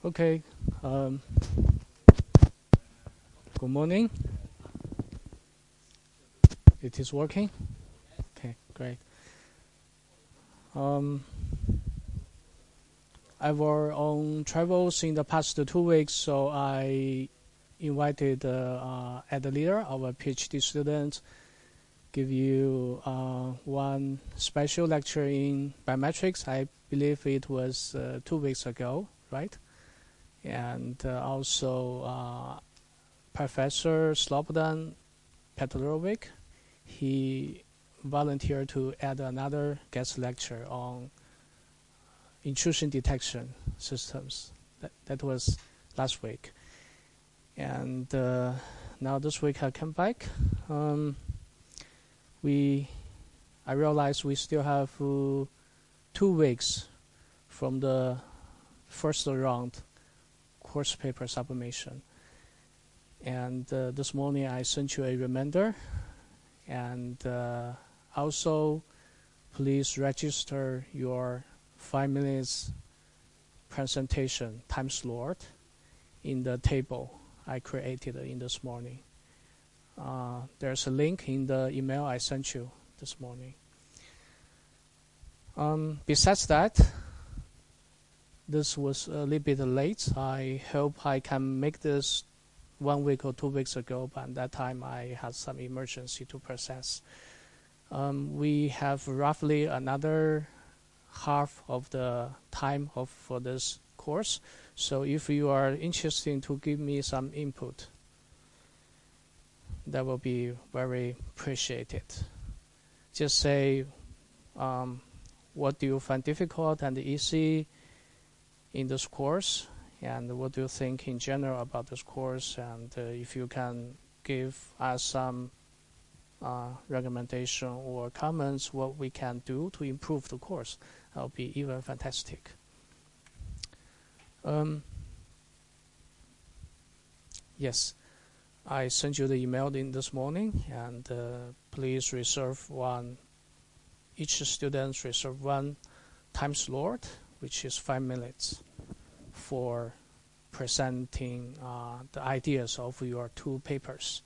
Okay. Good morning. It is working. Okay, great. I were on travels in the past 2 weeks, so I invited Ed Leader, our PhD student, give you one special lecture in biometrics. I believe it was 2 weeks ago, right? And also Professor Slobodan Petrovic, he volunteered to add another guest lecture on intrusion detection systems. That was last week. And now this week I come back. I realized we still have 2 weeks from the first round course paper submission. And this morning I sent you a reminder. And also, please register your 5 minutes presentation time slot in the table I created in this morning. There's a link in the email I sent you this morning. Besides that, this was a little bit late. I hope I can make this 1 week or 2 weeks ago, but at that time I had some emergency to process. We have roughly another half of the time for this course. So if you are interested to give me some input, that will be very appreciated. Just say what do you find difficult and easy in this course, and what do you think in general about this course, and if you can give us some recommendation or comments what we can do to improve the course, that will be even fantastic. Yes, I sent you the email in this morning, and please each student reserve one time slot, which is 5 minutes, for presenting the ideas of your 2 papers.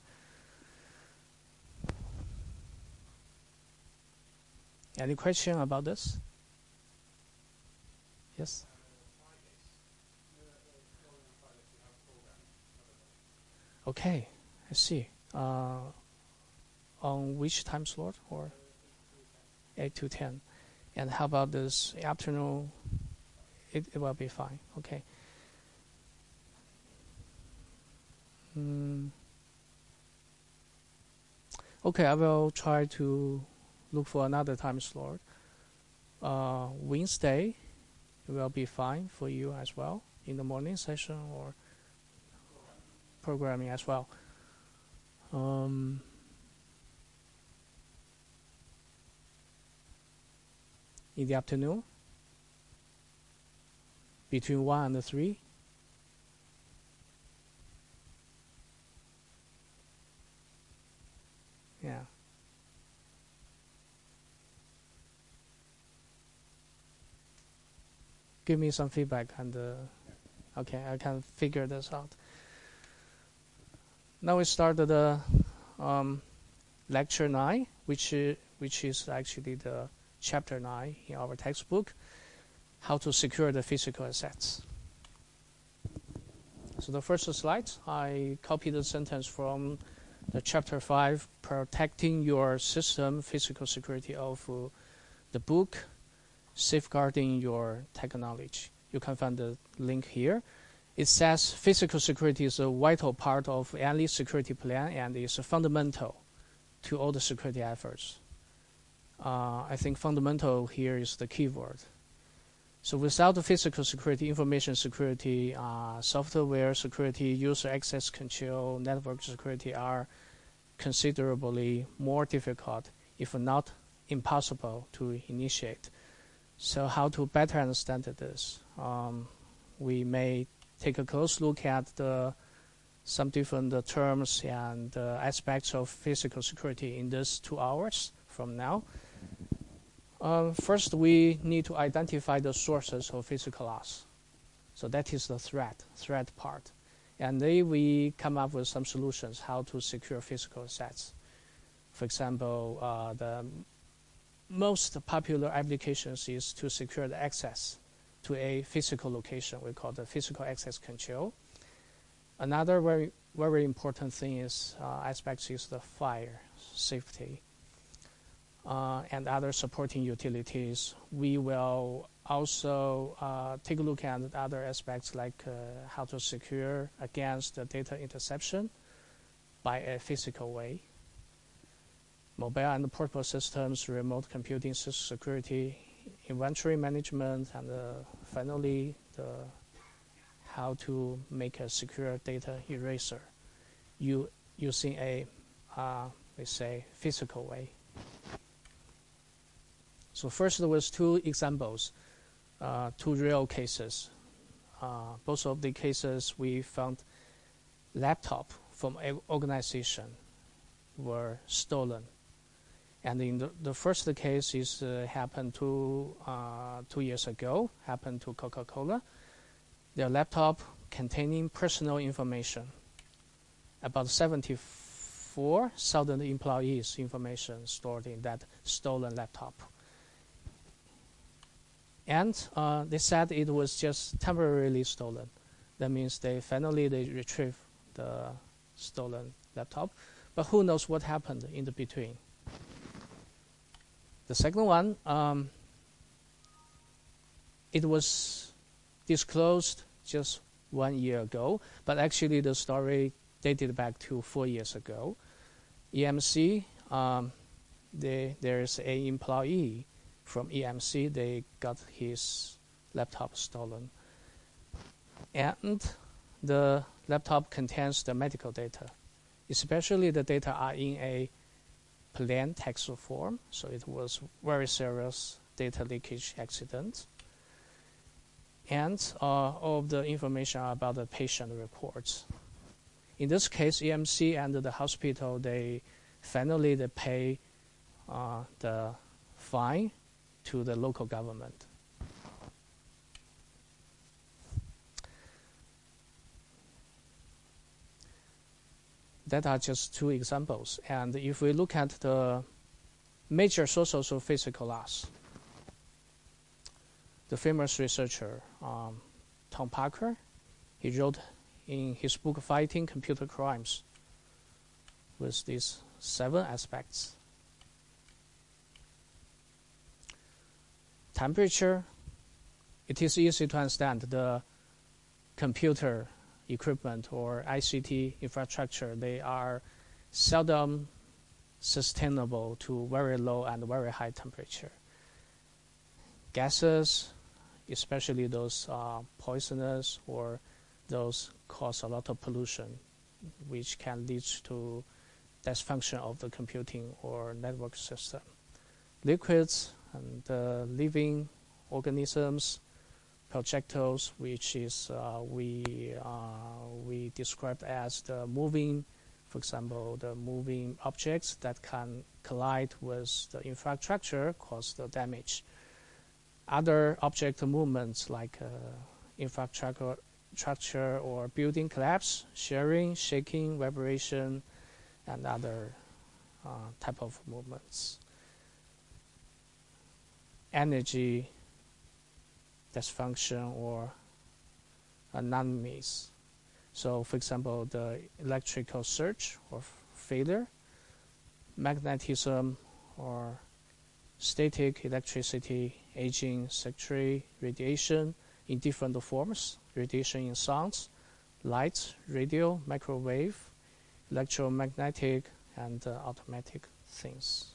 Any question about this? Yes? Okay, I see. On which time slot? Or 8 to 10. And how about this afternoon? It will be fine. Okay. Okay, I will try to look for another time slot. Wednesday will be fine for you as well, in the morning session or programming as well. In the afternoon, between 1 and 3. Yeah. Give me some feedback, and okay, I can figure this out. Now we start the lecture 9, which is actually the chapter 9 in our textbook, how to secure the physical assets. So the first slide, I copied the sentence from the chapter 5, protecting your system physical security of the book, safeguarding your technology. You can find the link here. It says physical security is a vital part of any security plan and is fundamental to all the security efforts. I think fundamental here is the key word. So without the physical security, information security, software security, user access control, network security are considerably more difficult, if not impossible, to initiate. So how to better understand this? We may take a close look at some different terms and aspects of physical security in these 2 hours from now. First, we need to identify the sources of physical loss. So that is the threat part. And then we come up with some solutions how to secure physical assets. For example, the most popular applications is to secure the access to a physical location. We call the physical access control. Another very, very important thing is aspects is the fire safety and other supporting utilities. We will also take a look at other aspects like how to secure against the data interception by a physical way. Mobile and portable systems, remote computing security, inventory management, and finally how to make a secure data eraser using a, let's say, physical way. So first there was two examples, two real cases. Both of the cases we found laptop from an organization were stolen. And in the first case is happened 2 years ago, happened to Coca-Cola. Their laptop containing personal information, about 74,000 employees' information stored in that stolen laptop. And they said it was just temporarily stolen. That means they retrieved the stolen laptop. But who knows what happened in the between. The second one, it was disclosed just 1 year ago, but actually the story dated back to 4 years ago. EMC, there is an employee from EMC, they got his laptop stolen. And the laptop contains the medical data, especially the data are in a plain text form, so it was very serious data leakage accident. And all of the information are about the patient reports. In this case, EMC and the hospital, they pay the fine to the local government. That are just two examples. And if we look at the major sources of physical loss, the famous researcher Tom Parker, he wrote in his book Fighting Computer Crimes with these 7 aspects. Temperature, it is easy to understand the computer equipment or ICT infrastructure, they are seldom sustainable to very low and very high temperature. Gases, especially those poisonous or those cause a lot of pollution, which can lead to dysfunction of the computing or network system. Liquids and living organisms, projectiles, which is we described as the moving, for example, the moving objects that can collide with the infrastructure, cause the damage. Other object movements like infrastructure or building collapse, sharing, shaking, vibration, and other type of movements. Energy dysfunction or anomalies. So, for example, the electrical surge or failure, magnetism or static electricity, aging, secondary radiation in different forms, radiation in sounds, light, radio, microwave, electromagnetic, and automatic things.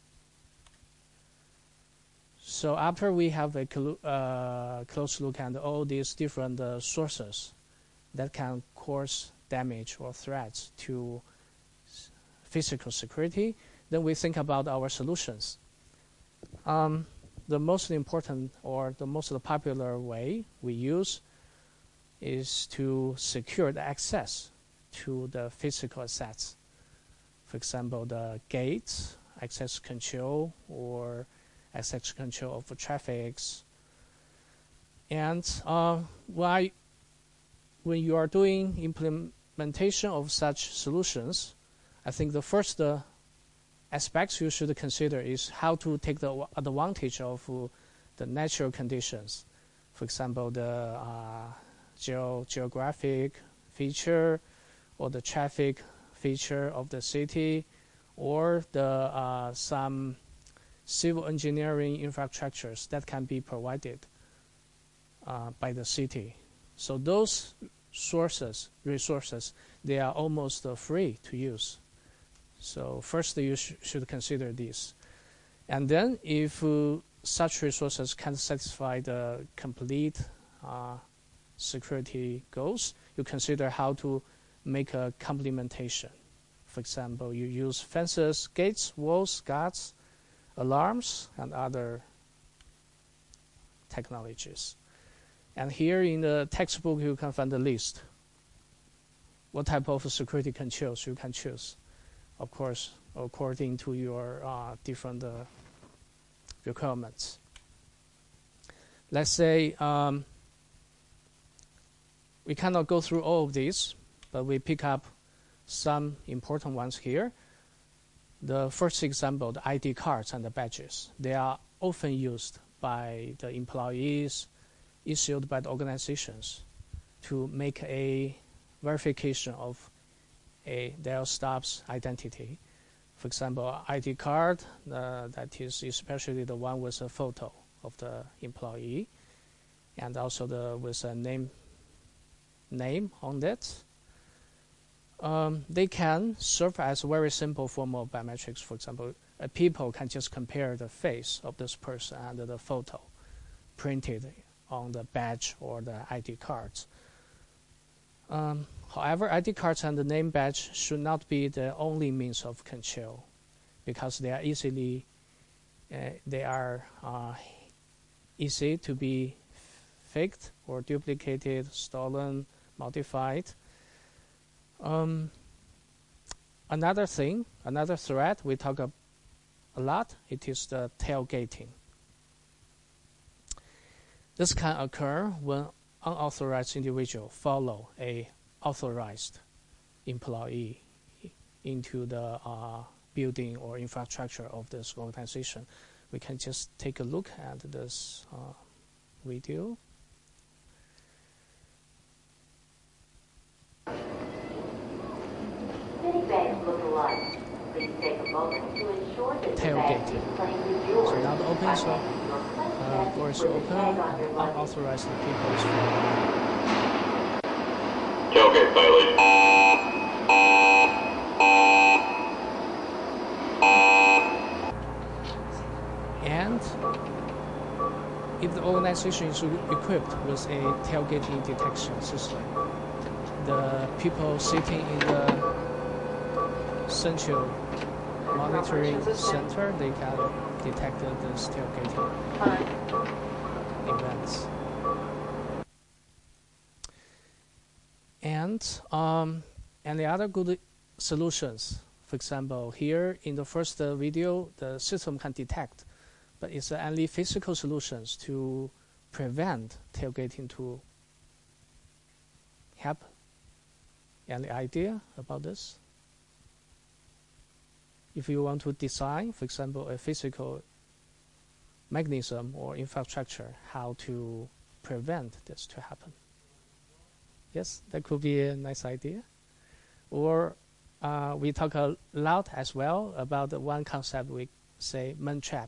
So after we have a close look at all these different sources that can cause damage or threats to physical security, then we think about our solutions. The most important or the most popular way we use is to secure the access to the physical assets. For example, the gates, access control, or access control of traffic. And when you are doing implementation of such solutions, I think the first aspects you should consider is how to take the advantage of the natural conditions. For example, the geographic feature or the traffic feature of the city, or the some civil engineering infrastructures that can be provided by the city. So those resources, they are almost free to use. So first you should consider this. And then if such resources can satisfy the complete security goals, you consider how to make a complementation. For example, you use fences, gates, walls, guards, alarms, and other technologies. And here in the textbook, you can find the list. What type of security controls you can choose, of course, according to your different requirements. Let's say we cannot go through all of these, but we pick up some important ones here. The first example, the ID cards and the badges. They are often used by the employees, issued by the organizations to make a verification of their staff's identity. For example, ID card, that is especially the one with a photo of the employee, and also with a name on it. They can serve as a very simple form of biometrics. For example, people can just compare the face of this person and the photo printed on the badge or the ID cards. However, ID cards and the name badge should not be the only means of control, because they are easy to be faked or duplicated, stolen, modified. Another threat we talk a lot, it is the tailgating. This can occur when unauthorized individuals follow a authorized employee into the building or infrastructure of this organization. We can just take a look at this video. Citibank look-alike. Please take a moment to ensure that Tailgating. So now the open, so door is open, unauthorized people is Tailgate violation. And if the organization is equipped with a tailgating detection system, the people sitting in the central monitoring center, they can detect this tailgating events. And the other good solutions, for example, here in the first video, the system can detect, but it's only physical solutions to prevent tailgating to happen. Any idea about this? If you want to design, for example, a physical mechanism or infrastructure, how to prevent this to happen? Yes, that could be a nice idea. Or we talk a lot as well about the one concept we say man trap.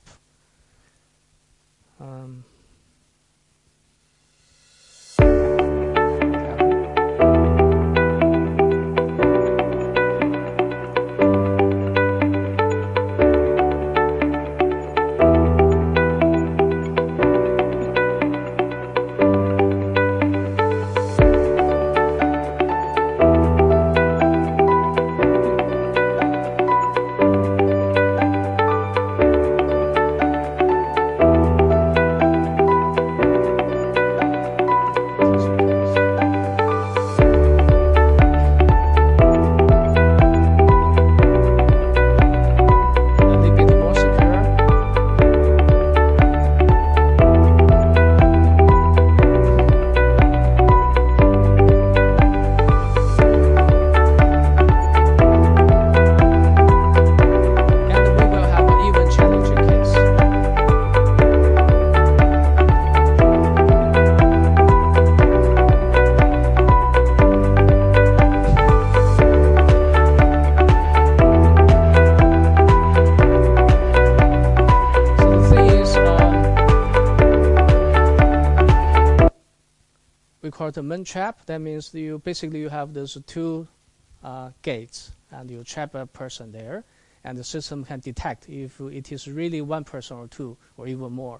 call it a main trap. That means you have those two gates, and you trap a person there, and the system can detect if it is really one person or two or even more.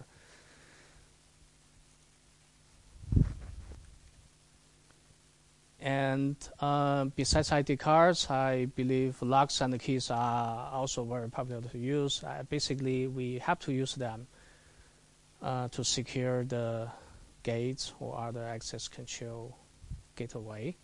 And besides ID cards, I believe locks and keys are also very popular to use. Basically, we have to use them to secure the gates or other access control gateway.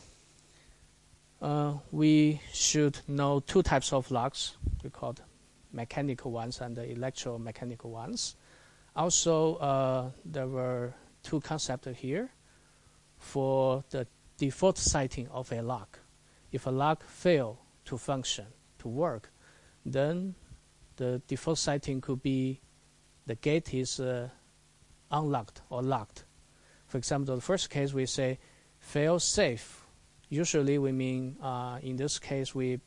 We should know two types of locks. We call it mechanical ones and the electromechanical ones. Also, there were two concepts here for the default setting of a lock. If a lock fails to function, to work, then the default setting could be the gate is unlocked or locked. For example, the first case we say fail safe. Usually we mean, in this case, we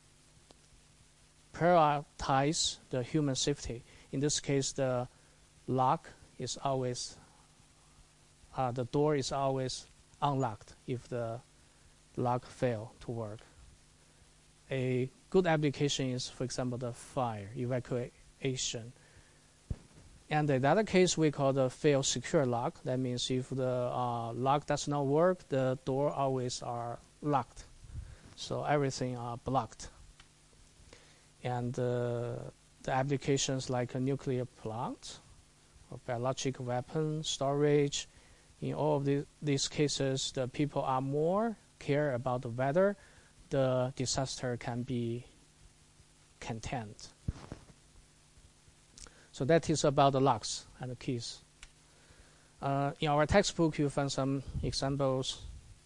prioritize the human safety. In this case, the lock is always, the door is always unlocked if the lock fails to work. A good application is, for example, the fire evacuation. And the other case we call the fail secure lock. That means if the lock does not work, the door always are locked. So everything are blocked. And the applications like a nuclear plant or biological weapon storage, in all of these cases, the people are more care about whether the disaster can be contained. So that is about the locks and the keys. In our textbook, you find some examples.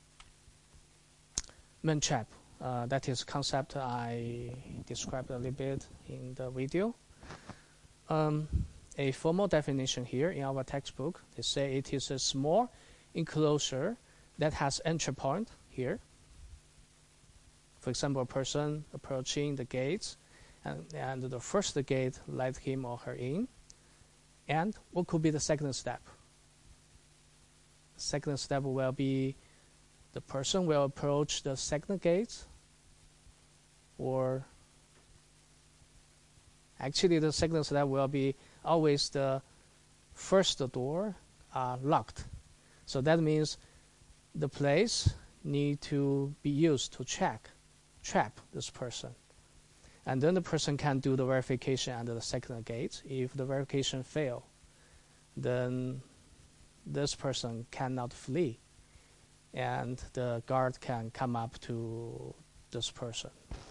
Main trap, that is concept I described a little bit in the video. A formal definition here in our textbook, they say it is a small enclosure that has entry point here. For example, a person approaching the gates, and the first gate let him or her in. And what could be the second step? The second step will be the person will approach the second gate, or actually the second step will be always the first door locked. So that means the place need to be used to trap this person. And then the person can do the verification at the second gate. If the verification fail, then this person cannot flee, and the guard can come up to this person.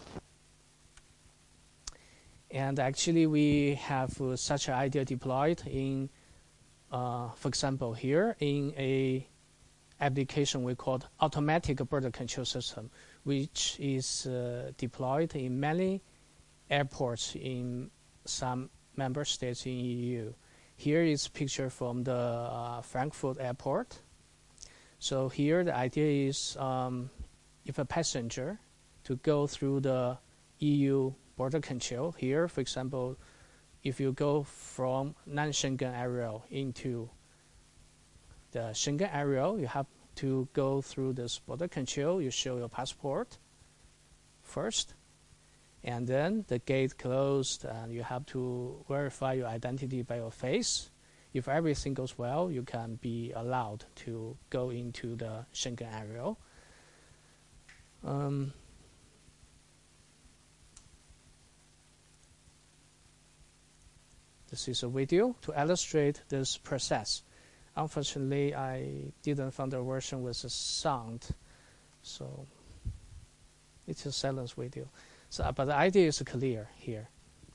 And actually, we have such an idea deployed in, for example, here in a application we called automatic border control system, which is deployed in many airports in some member states in EU. Here is a picture from the Frankfurt airport. So here the idea is if a passenger to go through the EU border control, here, for example, if you go from non-Schengen area into the Schengen area, you have to go through this border control. You show your passport first, and then the gate closed, and you have to verify your identity by your face. If everything goes well, you can be allowed to go into the Schengen area. This is a video to illustrate this process. Unfortunately, I didn't find a version with a sound, so it's a silence video. So, but the idea is clear here.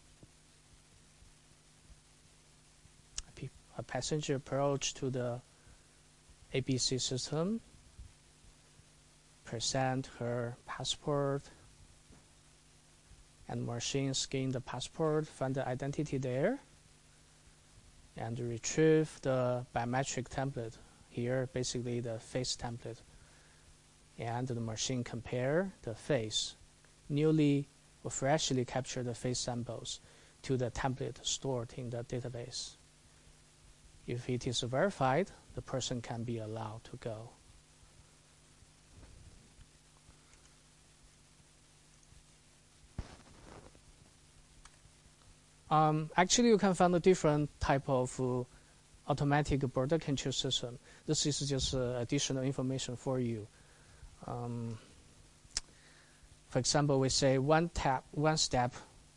A passenger approach to the ABC system, present her passport, and machine scan the passport, find the identity there, and retrieve the biometric template. Here, basically the face template. And the machine compare the face, newly or freshly captured face samples, to the template stored in the database. If it is verified, the person can be allowed to go. Actually, you can find a different type of automatic border control system. This is just additional information for you. For example, we say one step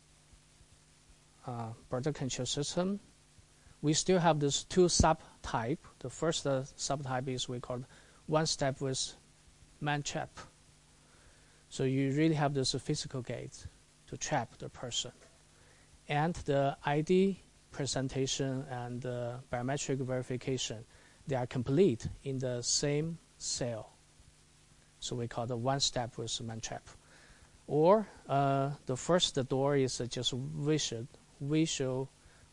border control system. We still have this two subtype. The first subtype is we call one step with man trap. So you really have this physical gate to trap the person. And the ID presentation and the biometric verification, they are complete in the same cell. So we call the one step with man trap. Or the first door is just virtual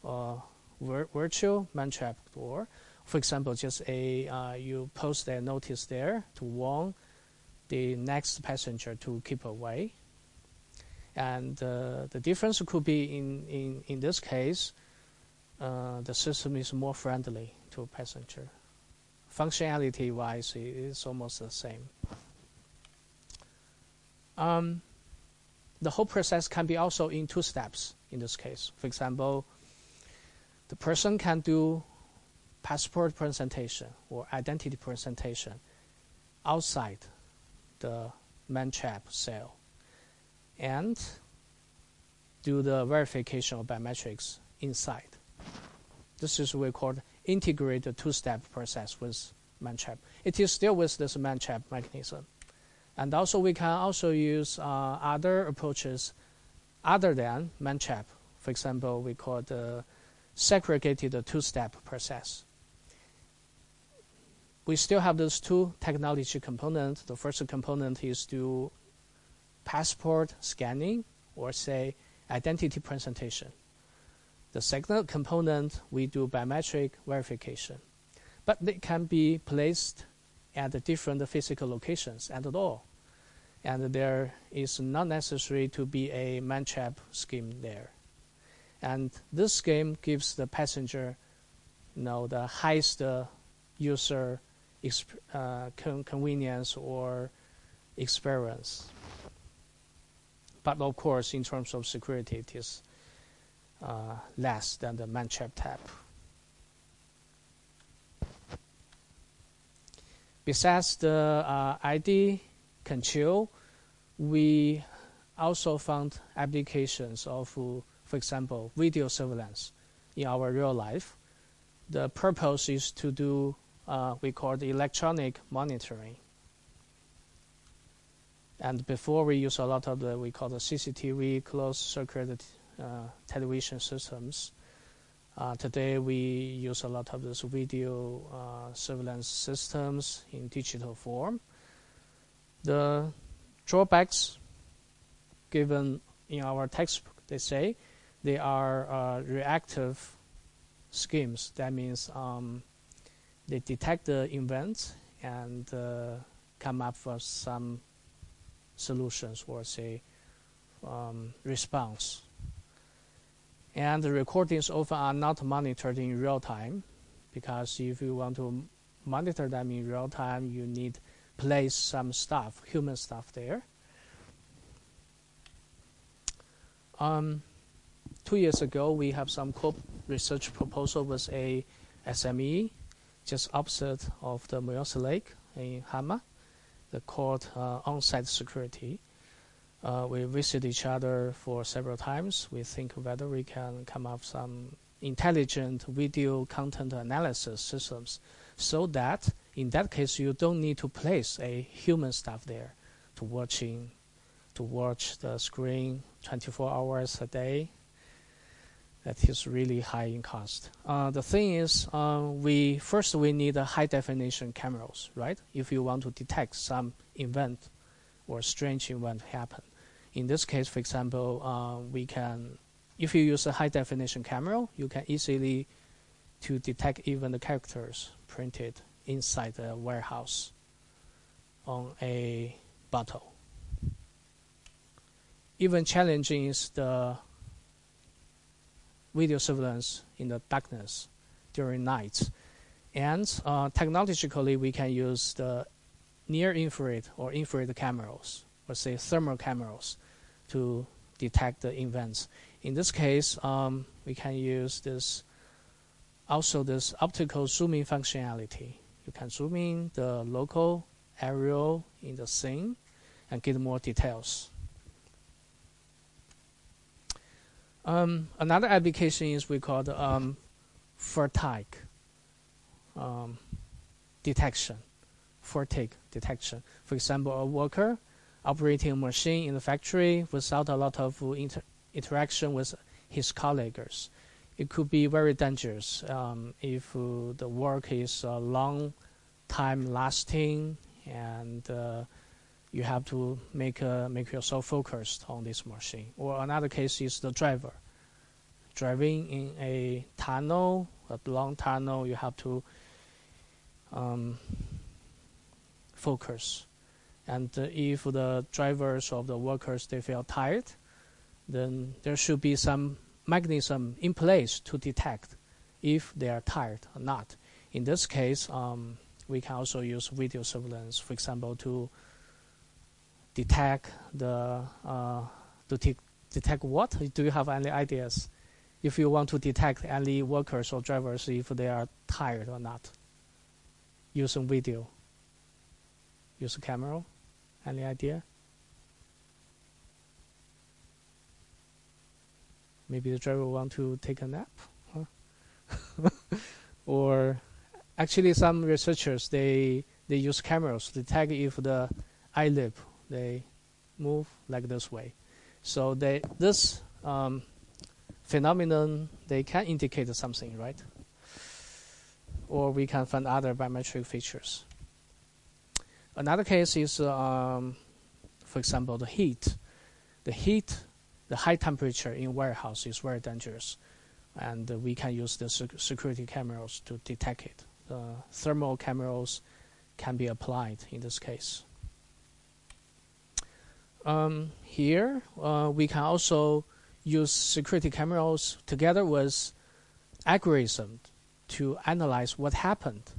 man trap door. For example, just you post a notice there to warn the next passenger to keep away. And the difference could be in this case, the system is more friendly to passenger. Functionality-wise, it's almost the same. The whole process can be also in two steps in this case. For example, the person can do passport presentation or identity presentation outside the man trap cell and do the verification of biometrics inside. This is what we call integrated two-step process with man trap. It is still with this man trap mechanism. And also we can also use other approaches other than man trap. For example, we call the segregated two-step process. We still have those two technology components. The first component is to passport scanning or say identity presentation. The second component, we do biometric verification. But they can be placed at different physical locations at all. And there is not necessary to be a man trap scheme there. And this scheme gives the passenger the highest user convenience or experience. But of course, in terms of security, it is less than the man trap type. Besides the ID control, we also found applications of, for example, video surveillance in our real life. The purpose is to do we call the electronic monitoring. And before we use a lot of we call the CCTV, closed circuit television systems. Today we use a lot of those video surveillance systems in digital form. The drawbacks given in our textbook, they say they are reactive schemes. That means they detect the events and come up with some solutions or say response. And the recordings often are not monitored in real time because if you want to monitor them in real time, you need place some stuff, human stuff there. 2 years ago, we have some research proposal with a SME just opposite of the Moyos Lake in Hama, the called on-site security. We visit each other for several times. We think whether we can come up some intelligent video content analysis systems so that in that case you don't need to place a human staff there to watch the screen 24 hours a day. That is really high in cost. The thing is, we need a high definition cameras, right? If you want to detect some event or strange event happen. In this case, for example, if you use a high definition camera, you can easily to detect even the characters printed inside the warehouse on a bottle. Even challenging is the video surveillance in the darkness during night. And technologically, we can use the near infrared or infrared cameras, or say thermal cameras, to detect the events. In this case, we can use this optical zooming functionality. You can zoom in the local area in the scene and get more details. Another application is we call the fatigue detection. Fatigue detection. For example, a worker operating a machine in the factory without a lot of interaction with his colleagues. It could be very dangerous if the work is long time lasting and you have to make yourself focused on this machine. Or another case is the driver. Driving in a tunnel, a long tunnel, you have to focus. And if the drivers or the workers, they feel tired, then there should be some mechanism in place to detect if they are tired or not. In this case, we can also use video surveillance, for example, to detect detect what? Do you have any ideas? If you want to detect any workers or drivers if they are tired or not, using video, use a camera. Any idea? Maybe the driver want to take a nap, huh? Or actually, some researchers they use cameras to detect if the eyelid they move like this way. So this phenomenon they can indicate something, right? Or we can find other biometric features. Another case is, for example, the heat. The high temperature in warehouse is very dangerous, and we can use the security cameras to detect it. Thermal cameras can be applied in this case. Here, we can also use security cameras together with algorithm to analyze what happened.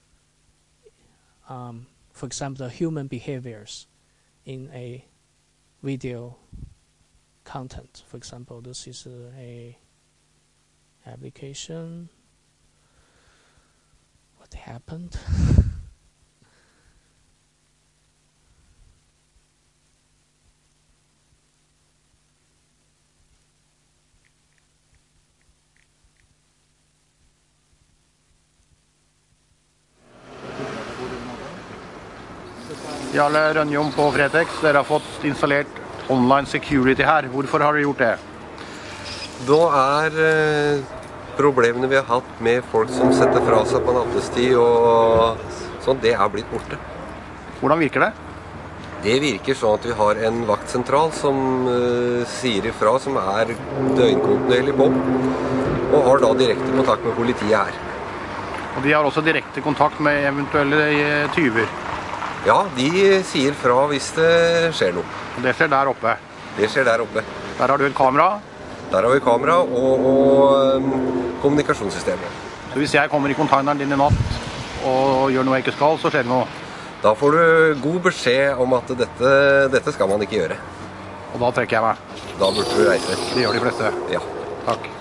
For example, the human behaviors in a video content. For example, this is a application. What happened? Jarle Rønjom på Fretex, dere har fått installert online security her. Hvorfor har dere gjort det? Da problemene vi har hatt med folk som setter fra seg på nattestid og sånn, det blitt borte. Hvordan virker det? Det virker sånn at vi har en vaktsentral som sier ifra, som døgnkontinuerlig på, og har da direkte kontakt med politiet her. Og de har også direkte kontakt med eventuelle tyver? Ja, de sier fra hvis det skjer noe. Og det skjer der oppe? Det skjer der oppe. Der har du et kamera? Der har vi kamera og kommunikasjonssystemet. Så hvis jeg kommer i containeren din i natt og gjør noe jeg ikke skal, så skjer det noe? Da får du god beskjed om at dette skal man ikke gjøre. Og da trekker jeg meg? Da burde du reise. Det gjør de fleste? Ja. Takk.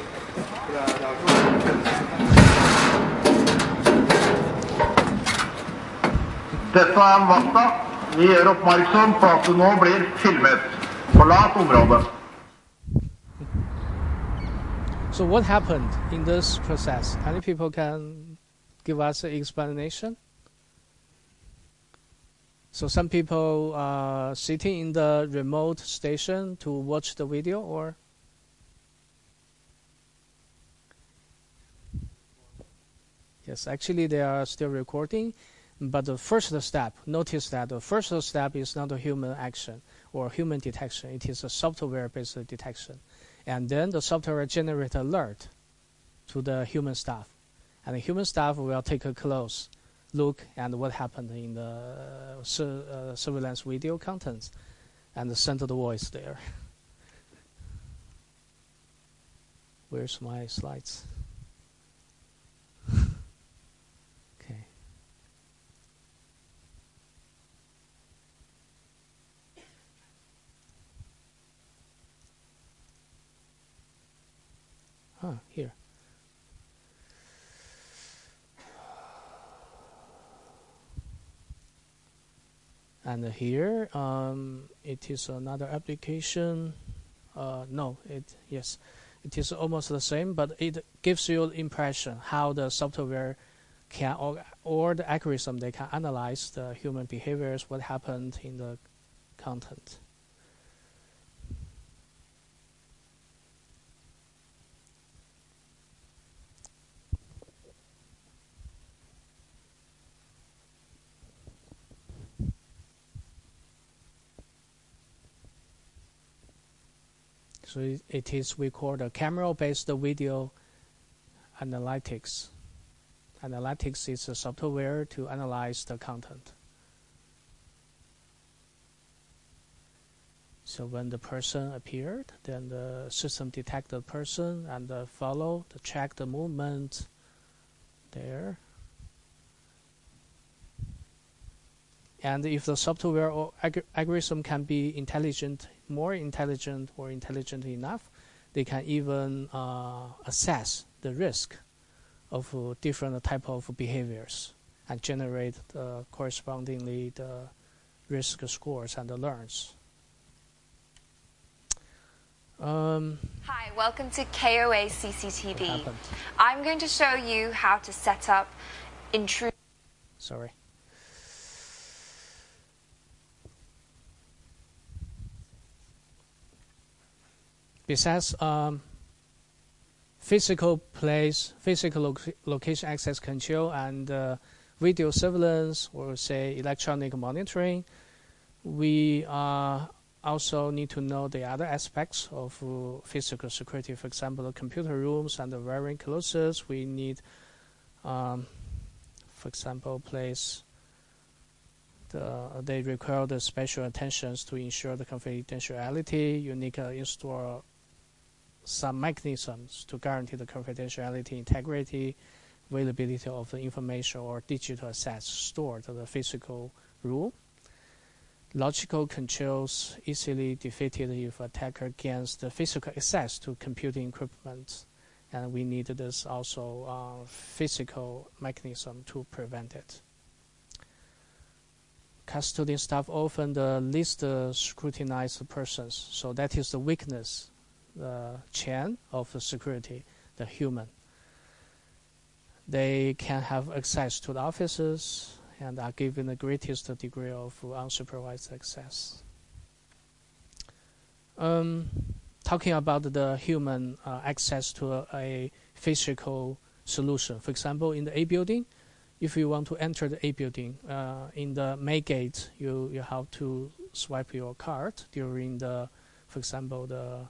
Dette vakta. Vi gjør oppmerksom på at du nå blir filmet. Forlat området. So what happened in this process? Any people can give us an explanation? So some people are sitting in the remote station to watch the video, or? Yes, actually they are still recording. But the first step, notice that the first step is not a human action or human detection. It is a software-based detection. And then the software generates alert to the human staff. And the human staff will take a close look at what happened in the surveillance video contents and send the voice there. Where's my slides? Here. And here, it is another application. No, yes, it is almost the same, but it gives you the impression how the software can, or the algorithm, they can analyze the human behaviors, what happened in the content. So it is, we call the camera-based video analytics. Analytics is a software to analyze the content. So when the person appeared, then the system detect the person and follow, check the movement there. And if the software or algorithm can be intelligent, more intelligent or intelligent enough, they can even assess the risk of different type of behaviors and generate correspondingly the risk scores and the learns. Hi, welcome to KOA CCTV. I'm going to show you how to set up intrusion. Sorry. Besides physical place, physical location access control, and video surveillance, or say electronic monitoring, we also need to know the other aspects of physical security. For example, the computer rooms and the wiring closets. We need, for example, they require the special attentions to ensure the confidentiality. You need to install some mechanisms to guarantee the confidentiality, integrity, availability of the information or digital assets stored in the physical room. Logical controls easily defeated if attacker gains the physical access to computing equipment, and we need this also physical mechanism to prevent it. Custodian staff often the least scrutinized persons, so that is the weakness, the chain of the security, the human. They can have access to the offices and are given the greatest degree of unsupervised access. Talking about the human access to a physical solution. For example, in the A building, if you want to enter the A building, in the main gate, you have to swipe your card during the, for example, the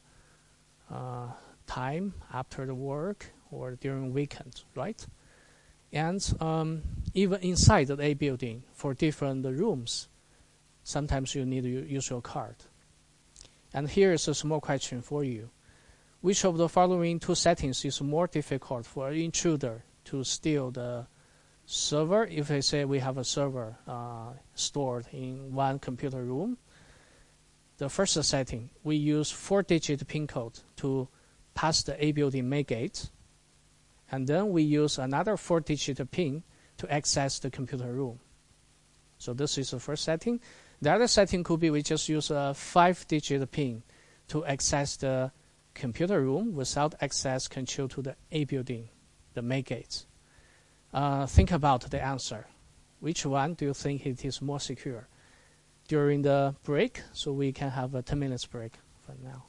time after the work or during weekend, right? And even inside the A building, for different rooms, sometimes you need to use your card. And here is a small question for you. Which of the following two settings is more difficult for an intruder to steal the server? If I say we have a server stored in one computer room, the first setting, we use 4-digit PIN code to pass the A building main gate, and then we use another 4-digit PIN to access the computer room. So this is the first setting. The other setting could be we just use a 5-digit PIN to access the computer room without access control to the A building, the main gate. Think about the answer. Which one do you think it is more secure? During the break, so we can have a 10 minutes break for now.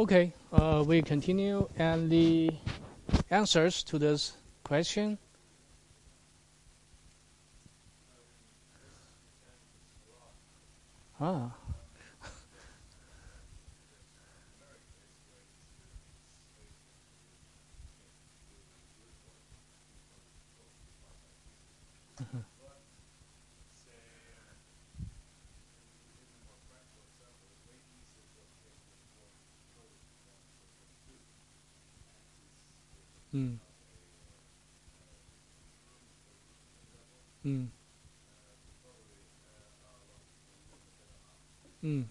Okay, we continue, and the answers to this question. Ah. Mm. Mm. Mm.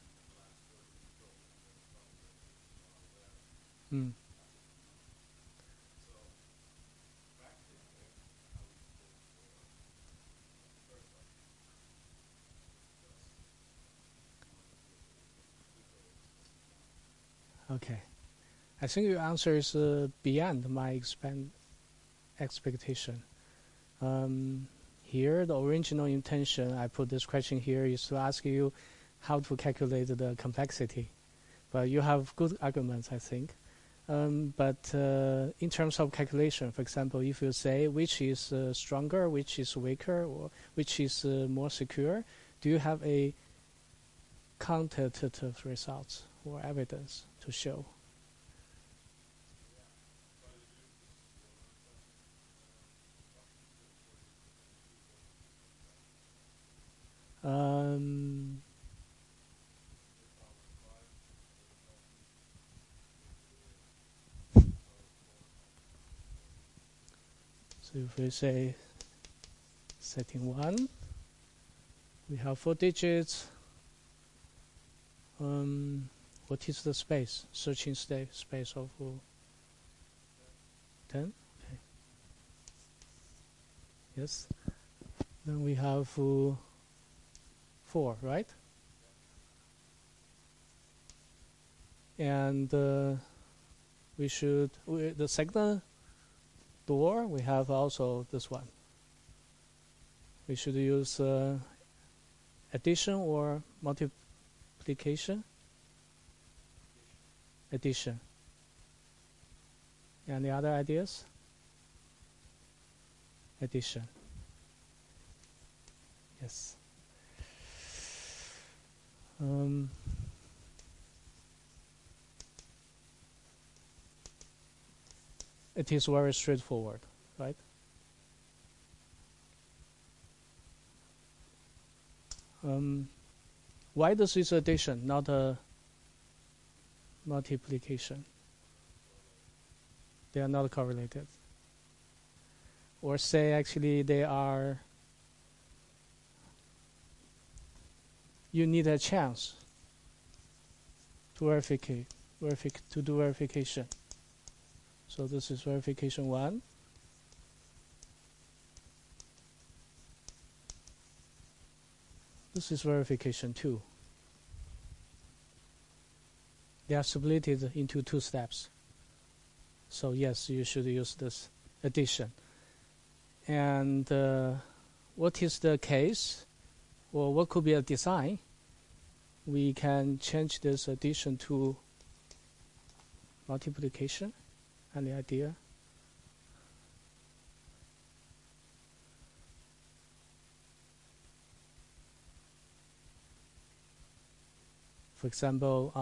Mm. Okay. I think your answer is beyond my expectation. Here, the original intention, I put this question here, is to ask you how to calculate the complexity. But you have good arguments, I think. But in terms of calculation, for example, if you say which is stronger, which is weaker, or which is more secure, do you have a quantitative results or evidence to show? So if we say setting 1, we have 4 digits. What is the space? Searching space of 10? Okay. Yes. Then we have 4, right? And the second door, we have also this one. We should use addition or multiplication? Addition. Any other ideas? Addition. Yes. It is very straightforward, right? Why this is addition, not a multiplication? They are not correlated. Or say actually they are, you need a chance to do verification. So this is verification 1. This is verification 2. They are split into 2 steps. So yes, you should use this addition. And what is the case, or what could be a design? We can change this addition to multiplication. Any idea? For example,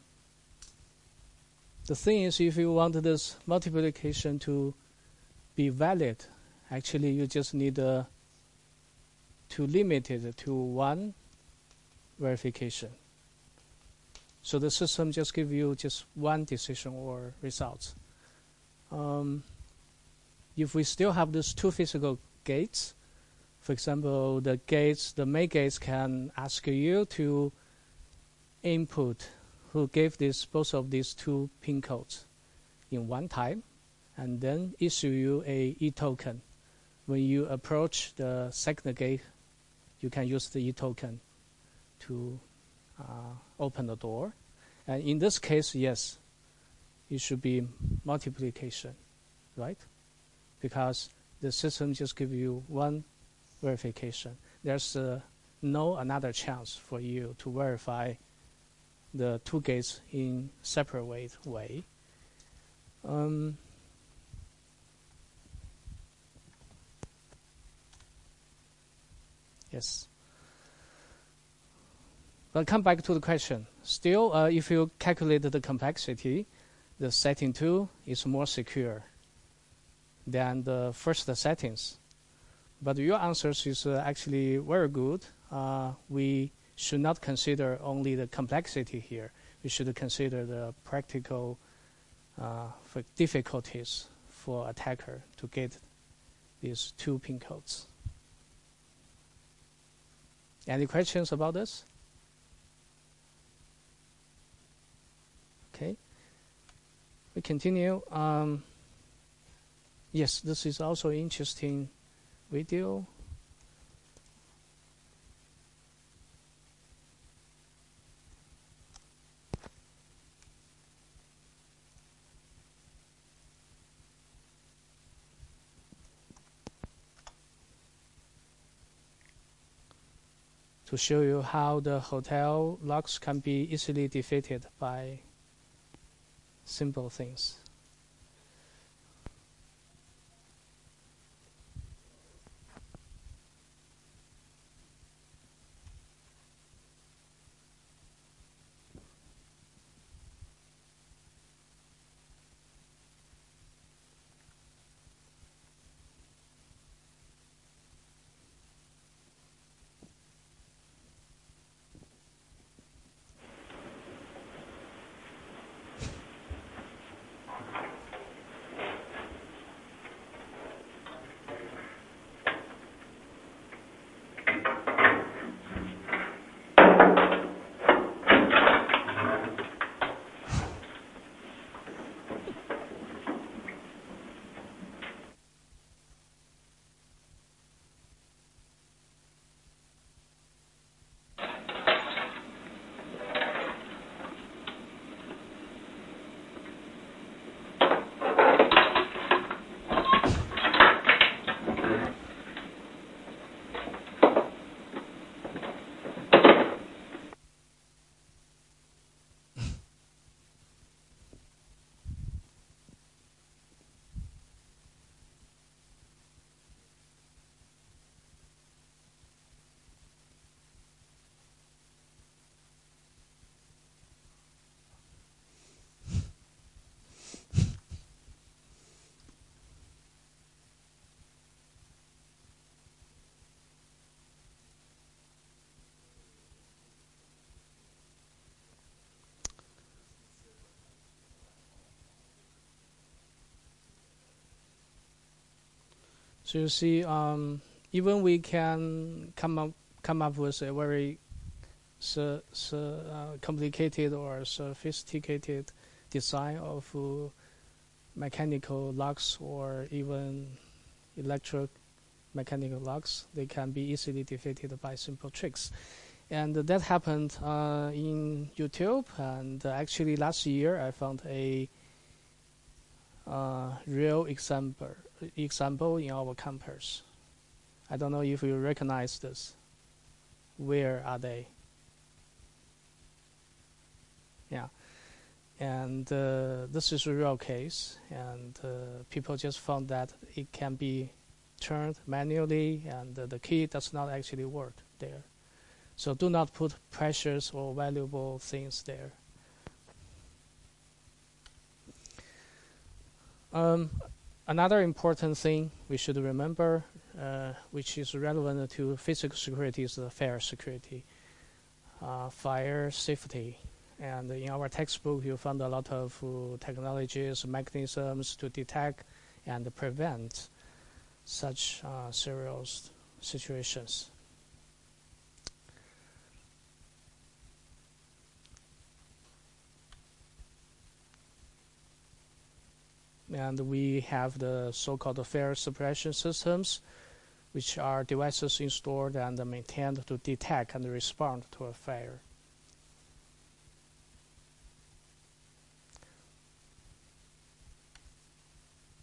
the thing is, if you want this multiplication to be valid, actually you just need to limit it to 1 verification. So the system just gives you just 1 decision or results. If we still have these 2 physical gates, for example, the main gates can ask you to input who gave both of these 2 pin codes in one time, and then issue you a e-token. When you approach the second gate, you can use the e-token to open the door. And in this case, yes, it should be multiplication, right? Because the system just gives you 1 verification. There's no another chance for you to verify the two gates in separate way. Yes. But come back to the question. Still, if you calculate the complexity, the setting 2 is more secure than the first settings. But your answers is actually very good. We should not consider only the complexity here. We should consider the practical difficulties for attacker to get these 2 pin codes. Any questions about this? Okay. We continue. Yes, this is also interesting video. To show you how the hotel locks can be easily defeated by simple things. So you see, even we can come up with a very complicated or sophisticated design of mechanical locks or even electromechanical locks. They can be easily defeated by simple tricks. And that happened in YouTube. And actually last year I found a real example in our campus. I don't know if you recognize this. Where are they? Yeah. And this is a real case. And people just found that it can be turned manually and the key does not actually work there. So do not put precious or valuable things there. Another important thing we should remember, which is relevant to physical security, is the fire security, fire safety. And in our textbook, you found a lot of technologies, mechanisms to detect and prevent such serious situations. And we have the so-called fire suppression systems, which are devices installed and maintained to detect and respond to a fire.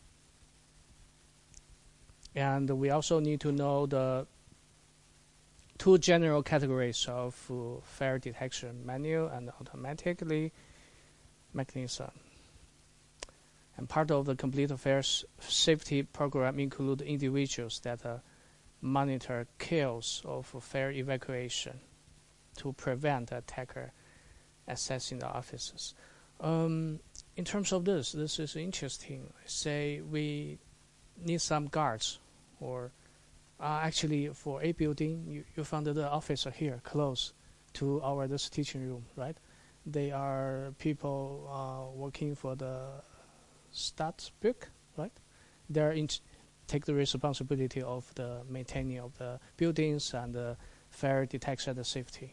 And we also need to know the two general categories of fire detection: manual and automatically mechanism. And part of the complete fire safety program include individuals that monitor chaos of fire evacuation to prevent attacker accessing the offices. In terms of this is interesting. Say we need some guards, or actually for a building, you found the office here close to this teaching room, right? They are people working for the Staatsbürger, right? They're take the responsibility of the maintaining of the buildings and the fire detection and safety.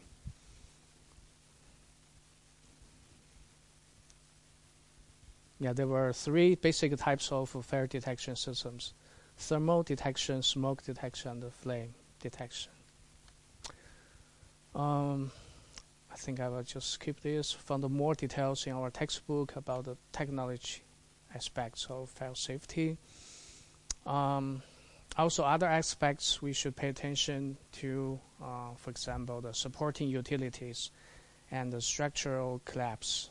Yeah, there were three basic types of fire detection systems: thermal detection, smoke detection, and flame detection. I think I will just skip this. Found more details in our textbook about the technology aspects of fire safety. Also, other aspects we should pay attention to, for example, the supporting utilities and the structural collapse.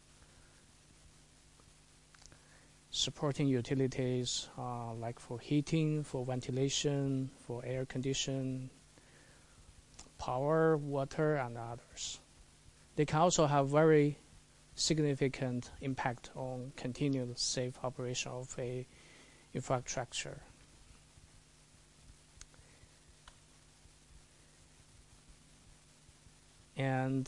Supporting utilities like for heating, for ventilation, for air conditioning, power, water, and others. They can also have very significant impact on continued safe operation of a infrastructure. And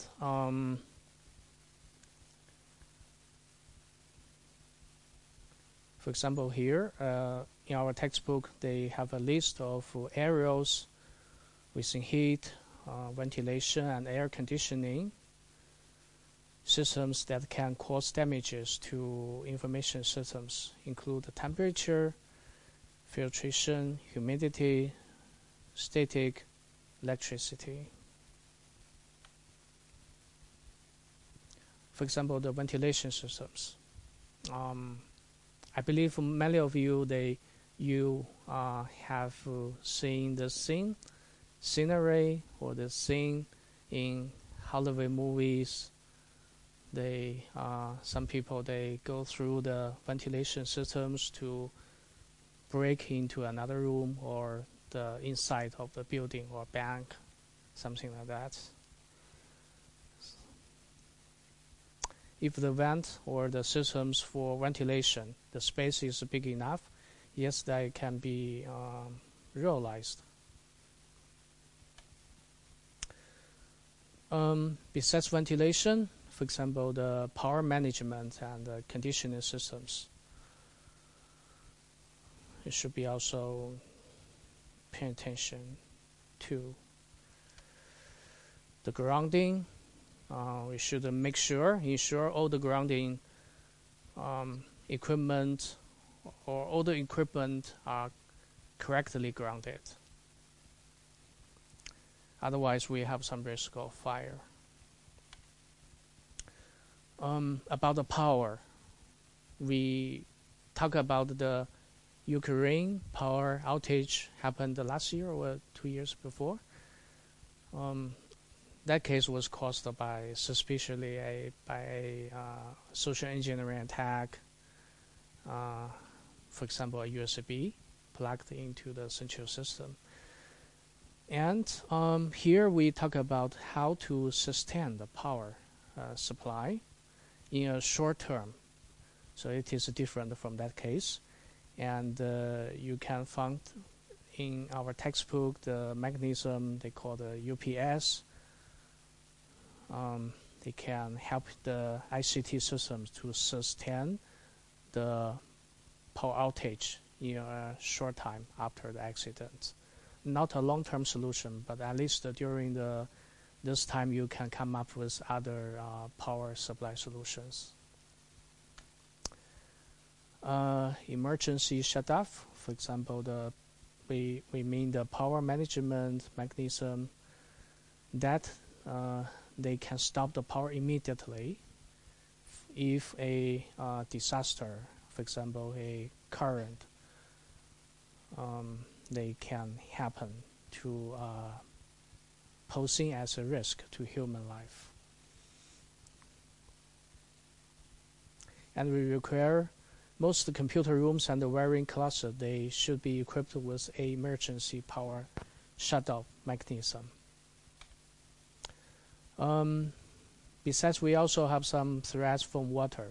for example, here in our textbook, they have a list of areas within heat, ventilation, and air conditioning systems that can cause damages to information systems, include the temperature, filtration, humidity, static, electricity. For example, the ventilation systems. I believe many of you have seen the scenery or the scene in Hollywood movies. Some people they go through the ventilation systems to break into another room or the inside of the building or bank, something like that. If the vent or the systems for ventilation, the space is big enough, yes, they can be realized. Besides ventilation, for example, the power management and the conditioning systems, it should be also pay attention to. The grounding, we should ensure all the grounding equipment or all the equipment are correctly grounded. Otherwise, we have some risk of fire. About the power, we talk about the Ukraine power outage happened last year or 2 years before. That case was caused by suspiciously by a social engineering attack. For example, a USB plugged into the central system. And here we talk about how to sustain the power supply in a short term. So it is different from that case. And you can find in our textbook the mechanism they call the UPS. They can help the ICT systems to sustain the power outage in a short time after the accident. Not a long-term solution, but at least during this time you can come up with other power supply solutions. Emergency shut-off, for example, we mean the power management mechanism that they can stop the power immediately if a disaster, for example, a current, they can happen to posing as a risk to human life. And we require most computer rooms and the wiring cluster, they should be equipped with an emergency power shutoff mechanism. Besides, we also have some threats from water.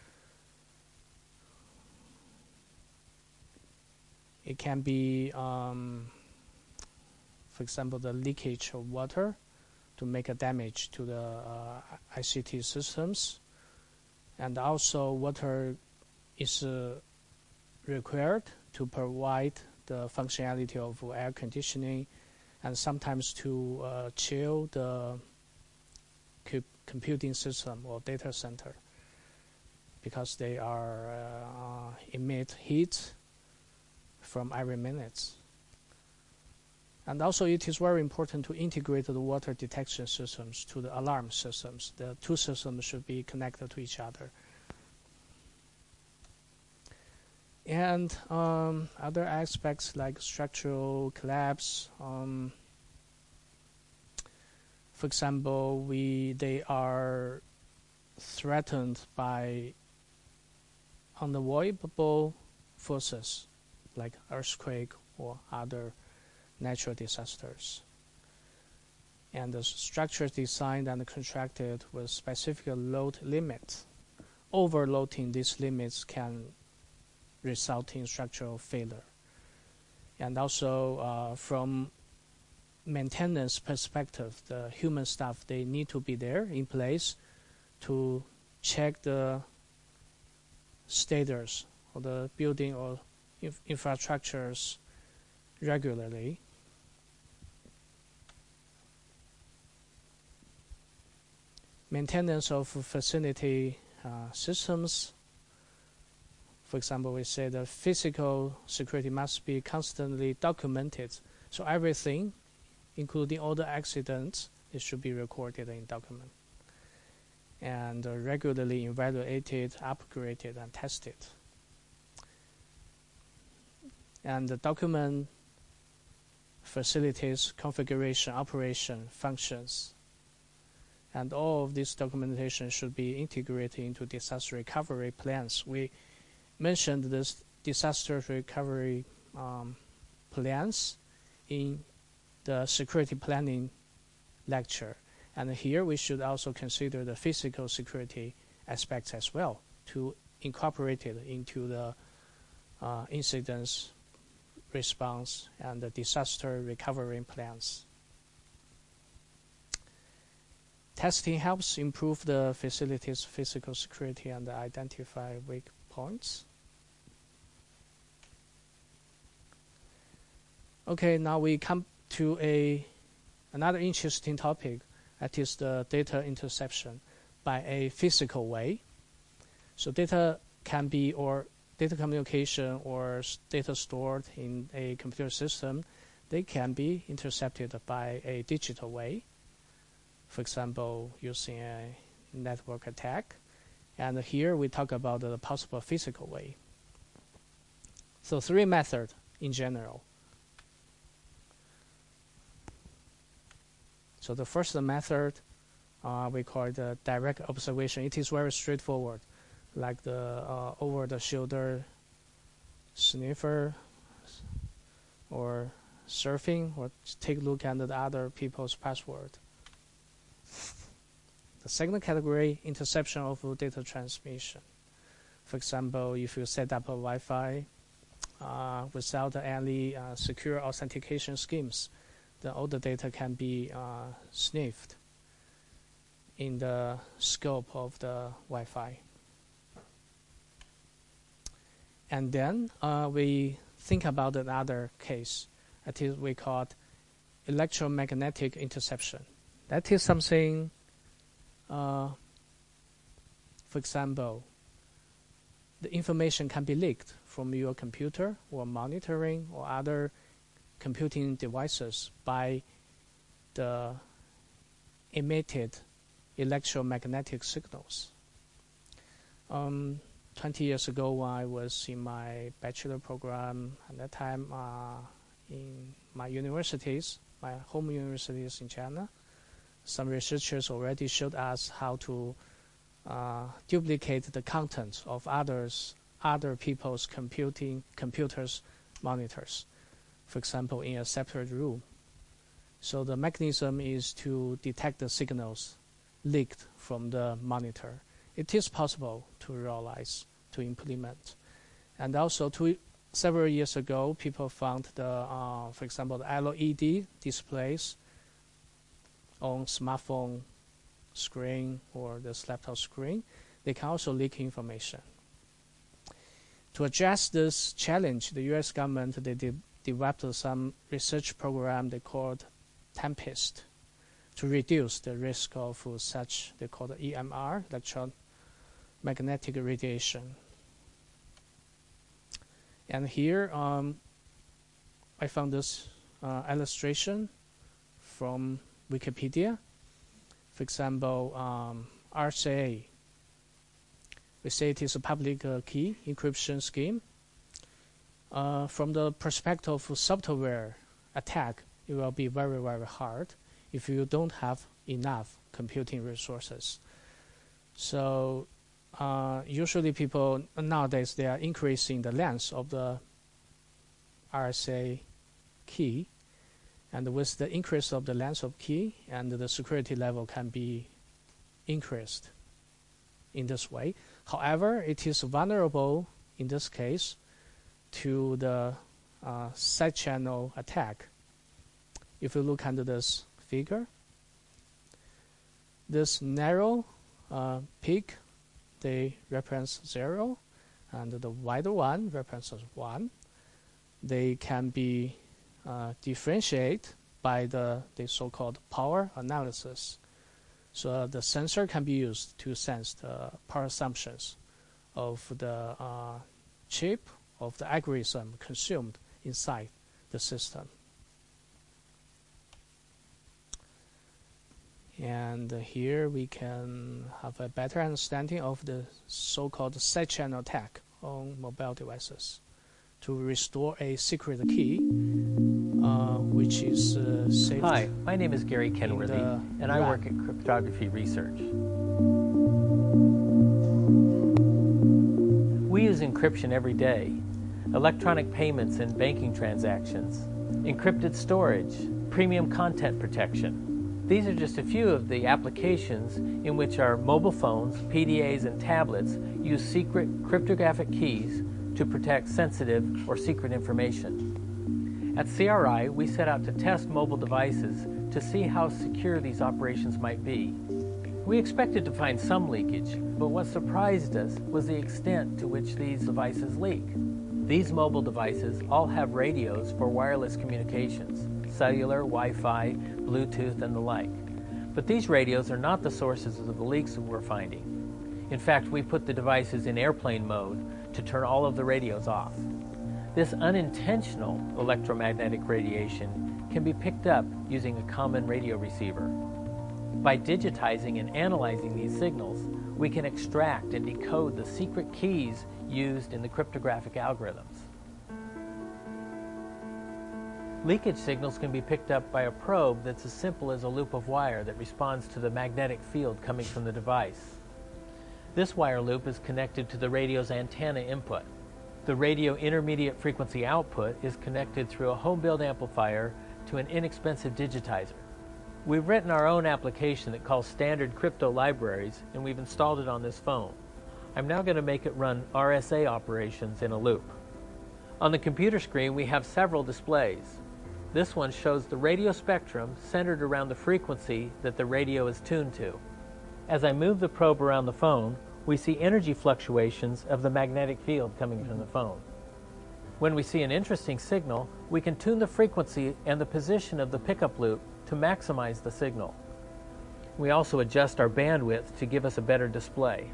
It can be, for example, the leakage of water to make a damage to the ICT systems. And also water is required to provide the functionality of air conditioning and sometimes to chill the computing system or data center because they are emit heat from every minute. And also it is very important to integrate the water detection systems to the alarm systems. The two systems should be connected to each other. And other aspects like structural collapse, for example, they are threatened by unavoidable forces like earthquake or other natural disasters. And the structure is designed and constructed with specific load limits. Overloading these limits can result in structural failure. And also from maintenance perspective, the human staff, they need to be there in place to check the status of the building or infrastructures regularly. Maintenance of facility systems. For example, we say the physical security must be constantly documented. So everything, including all the accidents, it should be recorded in document. And regularly evaluated, upgraded, and tested. And the document facilities, configuration, operation, functions. And all of this documentation should be integrated into disaster recovery plans. We mentioned this disaster recovery plans in the security planning lecture. And here we should also consider the physical security aspects as well to incorporate it into the incidents response and the disaster recovery plans. Testing helps improve the facility's physical security and identify weak points. Okay, now we come to another interesting topic, that is the data interception by a physical way. So data can be, or data communication or data stored in a computer system, they can be intercepted by a digital way. For example, using a network attack. And here we talk about the possible physical way. So 3 methods in general. So the first method, we call it the direct observation. It is very straightforward, like the over-the-shoulder sniffer or surfing, or take a look at the other people's password. The second category, interception of data transmission. For example, if you set up a Wi-Fi without any secure authentication schemes, then all the data can be sniffed in the scope of the Wi-Fi. And then we think about another case. That is, we call it electromagnetic interception. That is something, for example, the information can be leaked from your computer or monitoring or other computing devices by the emitted electromagnetic signals. 20 years ago, when I was in my bachelor program, at that time in my universities, my home university is in China. Some researchers already showed us how to duplicate the contents of other people's computers monitors, for example, in a separate room. So the mechanism is to detect the signals leaked from the monitor. It is possible to realize, to implement. And also, several years ago, people found for example, the LED displays on smartphone screen or the laptop screen. They can also leak information. To address this challenge, the U.S. government, they developed some research program they called Tempest to reduce the risk of such, they call the EMR, electromagnetic radiation. And here I found this illustration from Wikipedia. For example, RSA. We say it is a public key encryption scheme. From the perspective of software attack, it will be very, very hard if you don't have enough computing resources. So usually people nowadays, they are increasing the length of the RSA key. And with the increase of the length of key, and the security level can be increased in this way. However, it is vulnerable in this case to the side channel attack. If you look under this figure, this narrow peak, they represent 0, and the wider one represents 1. They can be differentiated by the so-called power analysis. So the sensor can be used to sense the power assumptions of the chip, of the algorithm consumed inside the system. And here we can have a better understanding of the so-called side channel attack on mobile devices to restore a secret key, which is saved. Hi, my name is Gary Kenworthy, and I work at Cryptography Research. We use encryption every day: electronic payments and banking transactions, encrypted storage, premium content protection. These are just a few of the applications in which our mobile phones, PDAs, and tablets use secret cryptographic keys to protect sensitive or secret information. At CRI, we set out to test mobile devices to see how secure these operations might be. We expected to find some leakage, but what surprised us was the extent to which these devices leak. These mobile devices all have radios for wireless communications: cellular, Wi-Fi, Bluetooth, and the like. But these radios are not the sources of the leaks that we're finding. In fact, we put the devices in airplane mode to turn all of the radios off. This unintentional electromagnetic radiation can be picked up using a common radio receiver. By digitizing and analyzing these signals, we can extract and decode the secret keys used in the cryptographic algorithms. Leakage signals can be picked up by a probe that's as simple as a loop of wire that responds to the magnetic field coming from the device. This wire loop is connected to the radio's antenna input. The radio intermediate frequency output is connected through a home-built amplifier to an inexpensive digitizer. We've written our own application that calls standard crypto libraries, and we've installed it on this phone. I'm now going to make it run RSA operations in a loop. On the computer screen, we have several displays. This one shows the radio spectrum centered around the frequency that the radio is tuned to. As I move the probe around the phone, we see energy fluctuations of the magnetic field coming from the phone. When we see an interesting signal, we can tune the frequency and the position of the pickup loop to maximize the signal. We also adjust our bandwidth to give us a better display.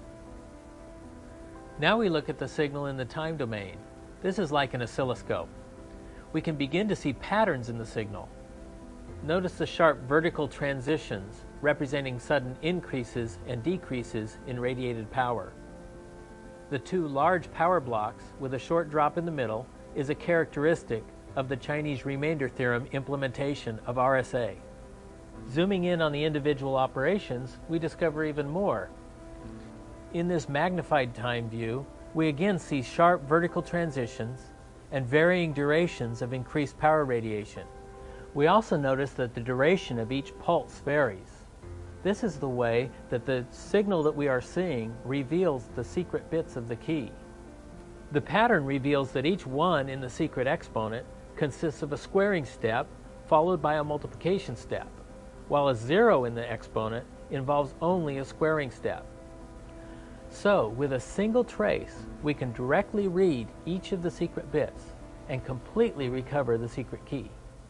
Now we look at the signal in the time domain. This is like an oscilloscope. We can begin to see patterns in the signal. Notice the sharp vertical transitions representing sudden increases and decreases in radiated power. The two large power blocks with a short drop in the middle is a characteristic of the Chinese remainder theorem implementation of RSA. Zooming in on the individual operations, we discover even more. In this magnified time view, we again see sharp vertical transitions and varying durations of increased power radiation. We also notice that the duration of each pulse varies. This is the way that the signal that we are seeing reveals the secret bits of the key. The pattern reveals that each 1 in the secret exponent consists of a squaring step followed by a multiplication step, while a 0 in the exponent involves only a squaring step. So, with a single trace, we can directly read each of the secret bits and completely recover the secret key.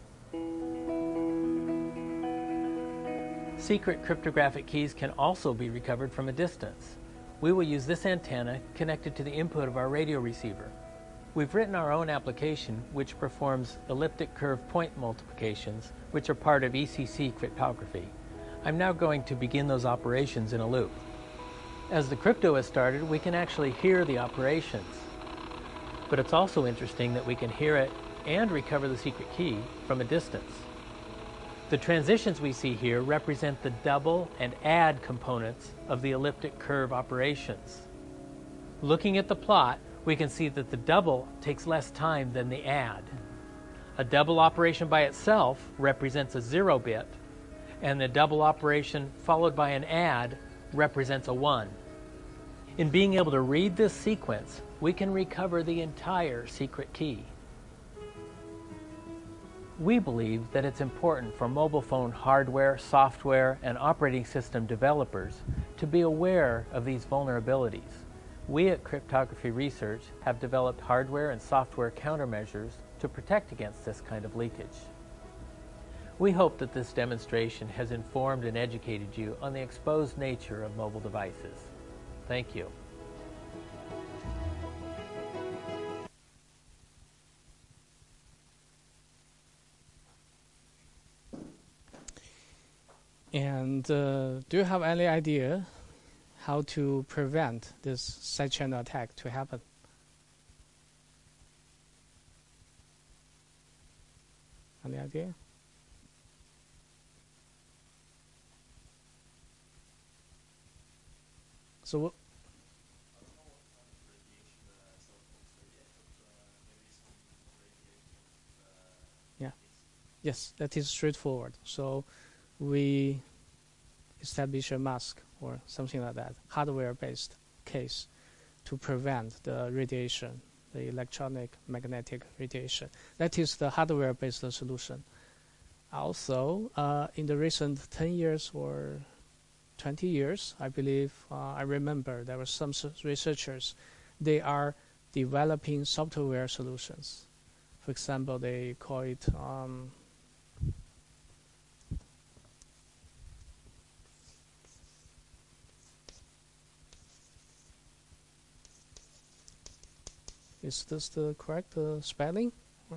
Secret cryptographic keys can also be recovered from a distance. We will use this antenna connected to the input of our radio receiver. We've written our own application which performs elliptic curve point multiplications, which are part of ECC cryptography. I'm now going to begin those operations in a loop. As the crypto is started, we can actually hear the operations. But it's also interesting that we can hear it and recover the secret key from a distance. The transitions we see here represent the double and add components of the elliptic curve operations. Looking at the plot, we can see that the double takes less time than the add. A double operation by itself represents a 0 bit, and the double operation followed by an add represents a 1. In being able to read this sequence, we can recover the entire secret key. We believe that it's important for mobile phone hardware, software, and operating system developers to be aware of these vulnerabilities. We at Cryptography Research have developed hardware and software countermeasures to protect against this kind of leakage. We hope that this demonstration has informed and educated you on the exposed nature of mobile devices. Thank you. And do you have any idea how to prevent this side channel attack to happen? Any idea? So yeah, yes, that is straightforward. So we establish a mask or something like that, hardware-based case to prevent the radiation, the electronic magnetic radiation. That is the hardware-based solution. Also, in the recent 10 years or 20 years, I believe, I remember there were some researchers, they are developing software solutions. For example, they call it is this the correct spelling?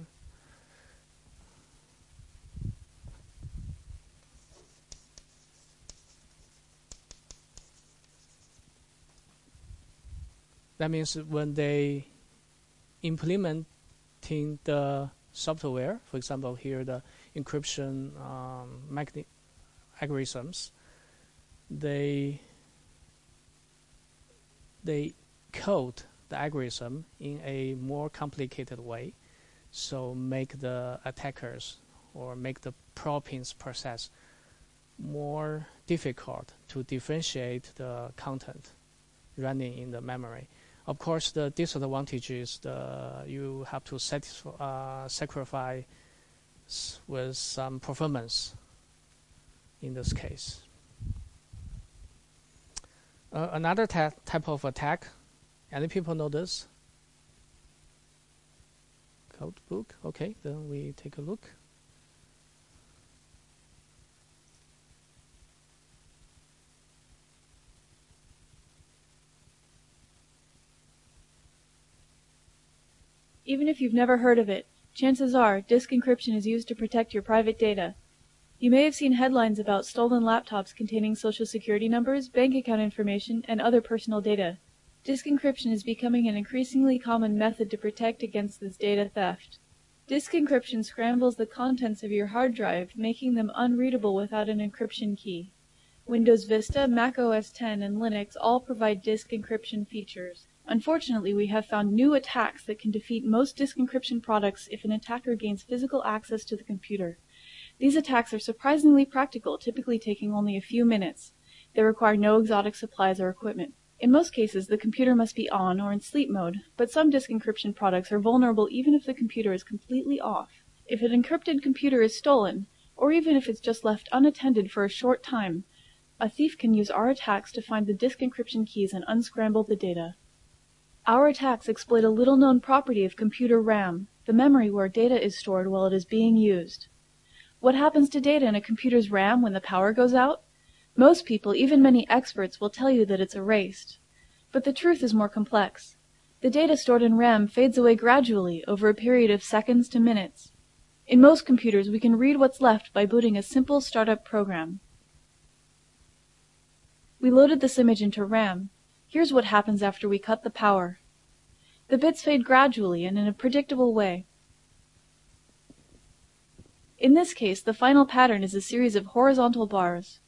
That means when they implementing the software, for example, here the encryption algorithms, they code the algorithm in a more complicated way, so make the attackers or make the probing process more difficult to differentiate the content running in the memory. Of course, the disadvantage is you have to sacrifice with some performance in this case. Another type of attack, any people know this? Code book, okay, then we take a look. Even if you've never heard of it, chances are disk encryption is used to protect your private data. You may have seen headlines about stolen laptops containing social security numbers, bank account information, and other personal data. Disk encryption is becoming an increasingly common method to protect against this data theft. Disk encryption scrambles the contents of your hard drive, making them unreadable without an encryption key. Windows Vista, Mac OS X, and Linux all provide disk encryption features. Unfortunately, we have found new attacks that can defeat most disk encryption products if an attacker gains physical access to the computer. These attacks are surprisingly practical, typically taking only a few minutes. They require no exotic supplies or equipment. In most cases, the computer must be on or in sleep mode, but some disk encryption products are vulnerable even if the computer is completely off. If an encrypted computer is stolen, or even if it's just left unattended for a short time, a thief can use our attacks to find the disk encryption keys and unscramble the data. Our attacks exploit a little-known property of computer RAM, the memory where data is stored while it is being used. What happens to data in a computer's RAM when the power goes out? Most people, even many experts, will tell you that it's erased. But the truth is more complex. The data stored in RAM fades away gradually over a period of seconds to minutes. In most computers, we can read what's left by booting a simple startup program. We loaded this image into RAM. Here's what happens after we cut the power. The bits fade gradually and in a predictable way. In this case, the final pattern is a series of horizontal bars.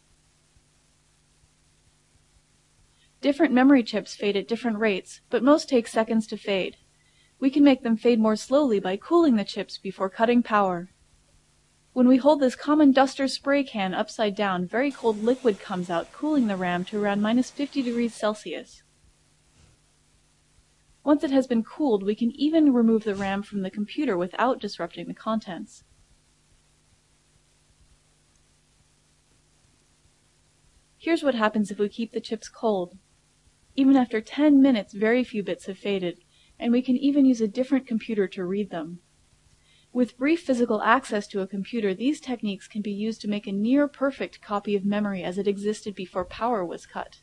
Different memory chips fade at different rates, but most take seconds to fade. We can make them fade more slowly by cooling the chips before cutting power. When we hold this common duster spray can upside down, very cold liquid comes out, cooling the RAM to around -50°C. Once it has been cooled, we can even remove the RAM from the computer without disrupting the contents. Here's what happens if we keep the chips cold. Even after 10 minutes, very few bits have faded, and we can even use a different computer to read them. With brief physical access to a computer, these techniques can be used to make a near-perfect copy of memory as it existed before power was cut.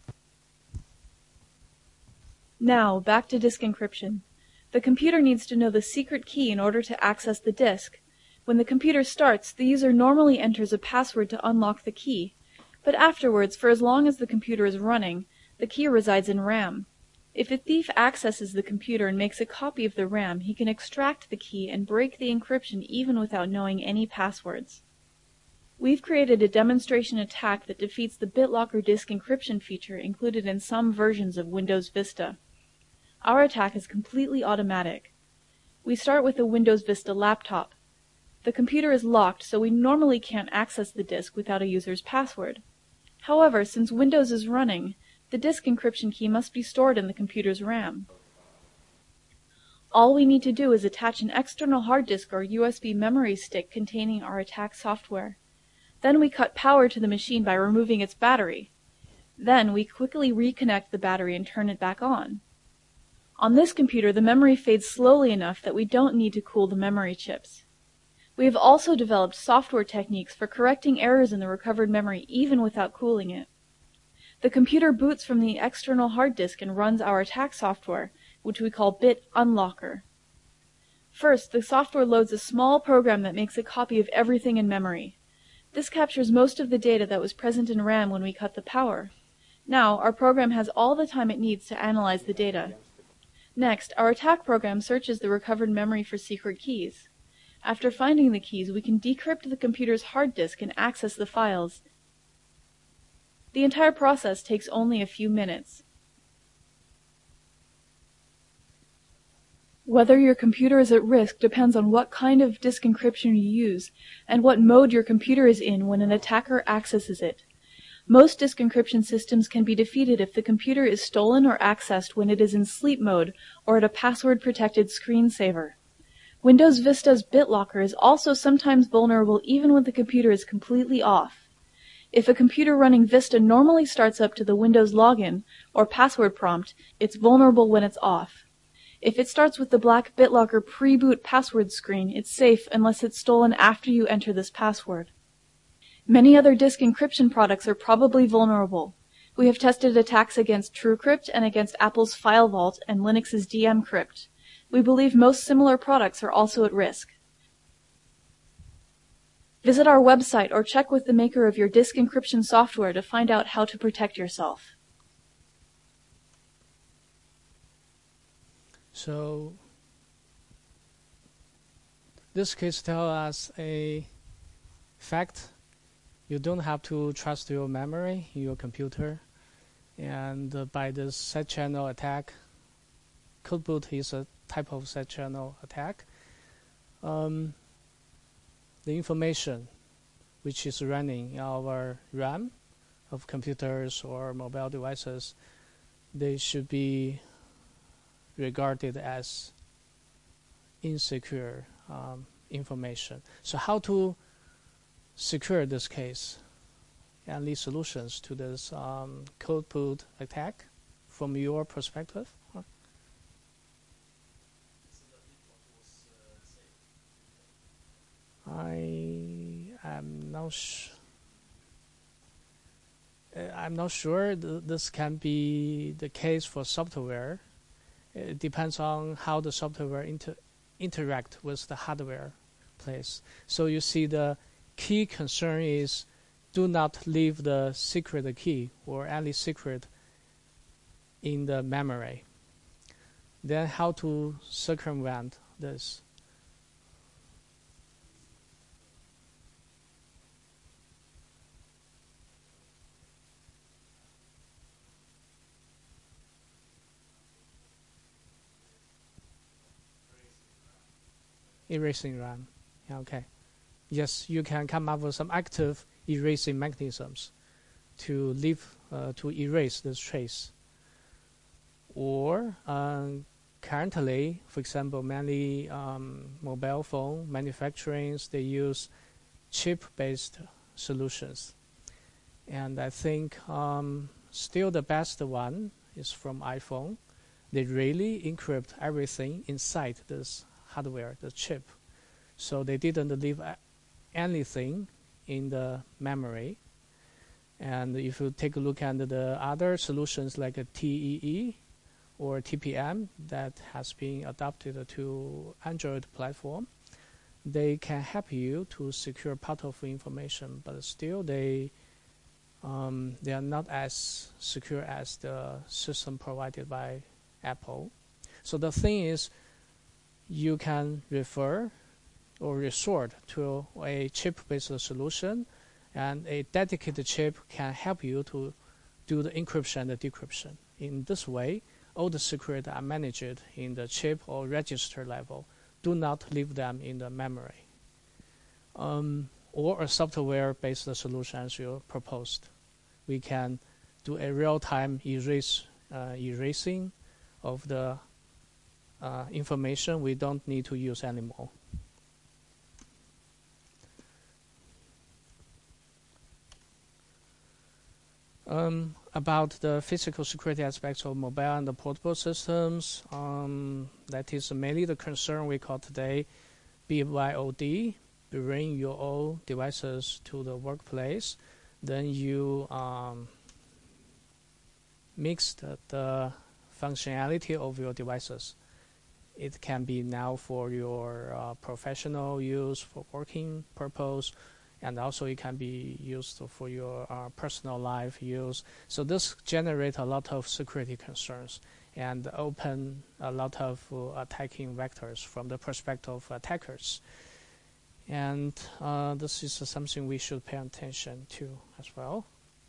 Now, back to disk encryption. The computer needs to know the secret key in order to access the disk. When the computer starts, the user normally enters a password to unlock the key, but afterwards, for as long as the computer is running, the key resides in RAM. If a thief accesses the computer and makes a copy of the RAM, he can extract the key and break the encryption even without knowing any passwords. We've created a demonstration attack that defeats the BitLocker disk encryption feature included in some versions of Windows Vista. Our attack is completely automatic. We start with a Windows Vista laptop. The computer is locked, so we normally can't access the disk without a user's password. However, since Windows is running, the disk encryption key must be stored in the computer's RAM. All we need to do is attach an external hard disk or USB memory stick containing our attack software. Then we cut power to the machine by removing its battery. Then we quickly reconnect the battery and turn it back on. On this computer, the memory fades slowly enough that we don't need to cool the memory chips. We have also developed software techniques for correcting errors in the recovered memory even without cooling it. The computer boots from the external hard disk and runs our attack software, which we call BitUnlocker. First, the software loads a small program that makes a copy of everything in memory. This captures most of the data that was present in RAM when we cut the power. Now, our program has all the time it needs to analyze the data. Next, our attack program searches the recovered memory for secret keys. After finding the keys, we can decrypt the computer's hard disk and access the files. The entire process takes only a few minutes. Whether your computer is at risk depends on what kind of disk encryption you use and what mode your computer is in when an attacker accesses it. Most disk encryption systems can be defeated if the computer is stolen or accessed when it is in sleep mode or at a password-protected screensaver. Windows Vista's BitLocker is also sometimes vulnerable even when the computer is completely off. If a computer running Vista normally starts up to the Windows login or password prompt, it's vulnerable when it's off. If it starts with the black BitLocker pre-boot password screen, it's safe unless it's stolen after you enter this password. Many other disk encryption products are probably vulnerable. We have tested attacks against TrueCrypt and against Apple's FileVault and Linux's dmcrypt. We believe most similar products are also at risk. Visit our website or check with the maker of your disk encryption software to find out how to protect yourself. So this case tells us a fact. You don't have to trust your memory in your computer. And by this side channel attack, code boot is a type of side channel attack. The information which is running in our RAM of computers or mobile devices, they should be regarded as insecure information. So how to secure this case? Any solutions to this code boot attack from your perspective? I am not I'm not sure this can be the case for software. It depends on how the software interact with the hardware place. So you see the key concern is do not leave the secret key or any secret in the memory. Then how to circumvent this? Erasing RAM. Okay. Yes, you can come up with some active erasing mechanisms to erase this trace. Or currently, for example, many mobile phone manufacturers, they use chip-based solutions. And I think still the best one is from iPhone. They really encrypt everything inside this hardware, the chip. So they didn't leave anything in the memory. And if you take a look at the other solutions like a TEE or TPM that has been adapted to Android platform, they can help you to secure part of the information, but still they are not as secure as the system provided by Apple. So the thing is, you can refer or resort to a chip-based solution, and a dedicated chip can help you to do the encryption and the decryption. In this way, all the secrets are managed in the chip or register level. Do not leave them in the memory. Or a software-based solution as you proposed. We can do a real-time erasing of the information we don't need to use anymore. About the physical security aspects of mobile and the portable systems, that is mainly the concern we call today BYOD, bring your own devices to the workplace. Then you mix the functionality of your devices. It can be now for your professional use, for working purpose, and also it can be used for your personal life use. So this generates a lot of security concerns and open a lot of attacking vectors from the perspective of attackers. And this is something we should pay attention to as well.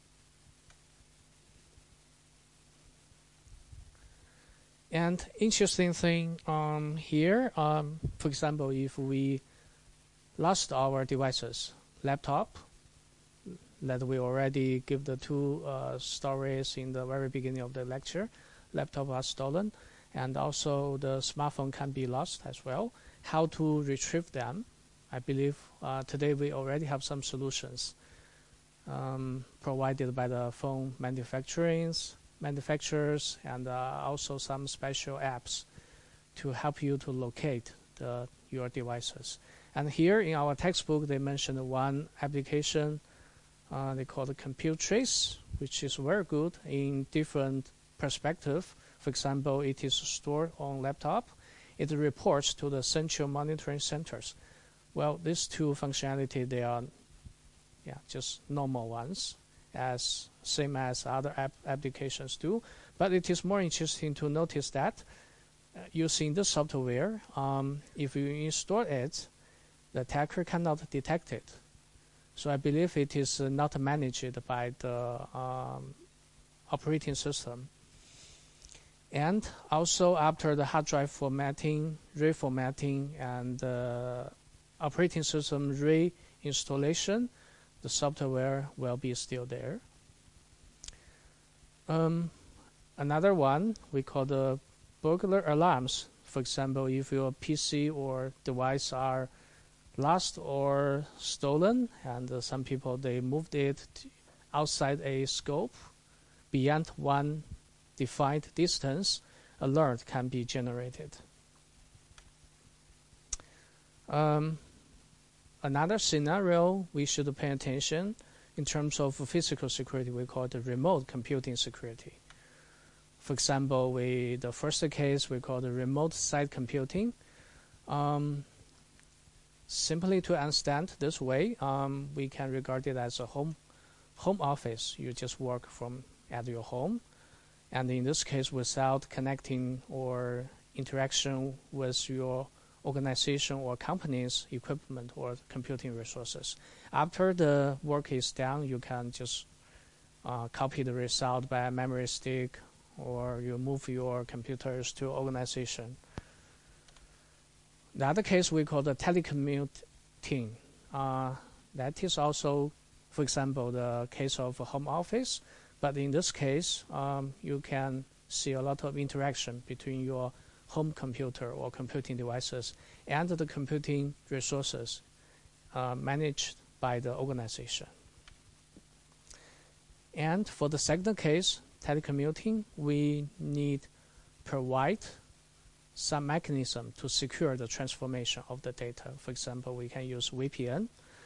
And interesting thing here, for example, if we lost our devices, laptop, that we already give the two stories in the very beginning of the lecture, laptop was stolen, and also the smartphone can be lost as well. How to retrieve them? I believe today we already have some solutions provided by the phone manufacturers, and also some special apps to help you to locate your devices. And here in our textbook, they mentioned one application they call the Compute Trace, which is very good in different perspectives. For example, it is stored on laptop. It reports to the central monitoring centers. Well, these two functionality, they are just normal ones, same as other applications do. But it is more interesting to notice that using the software, if you install it, the attacker cannot detect it. So I believe it is not managed by the operating system. And also after the hard drive formatting, reformatting, and operating system reinstallation, the software will be still there. Another one we call the burglar alarms. For example, if your PC or device are lost or stolen, and some people they moved it outside a scope beyond one defined distance, alert can be generated. Another scenario we should pay attention in terms of physical security, we call it remote computing security. For example, the first case we call the remote site computing. Simply to understand this way, we can regard it as a home office. You just work from at your home, and in this case, without connecting or interaction with your organization or company's equipment or computing resources. After the work is done, you can just copy the result by a memory stick, or you move your computers to organization. The other case we call the telecommuting. That is also, for example, the case of a home office. But in this case, you can see a lot of interaction between your home computer or computing devices and the computing resources managed by the organization. And for the second case, telecommuting, we need provide some mechanism to secure the transformation of the data. For example, we can use VPN.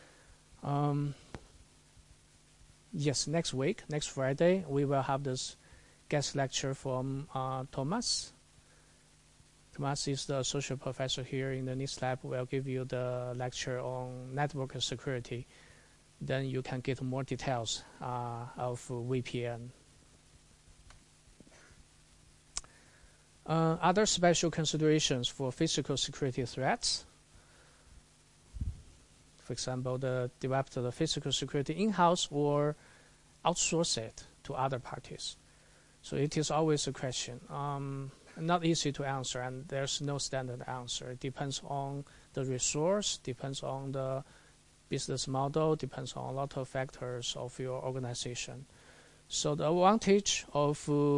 Yes, next week, next Friday, we will have this guest lecture from Thomas. Thomas is the associate professor here in the NIST lab. Will give you the lecture on network security. Then you can get more details of VPN. Other special considerations for physical security threats. For example, develop the physical security in-house or outsource it to other parties. So it is always a question. Not easy to answer, and there's no standard answer. It depends on the resource, depends on the business model, depends on a lot of factors of your organization. So the advantage of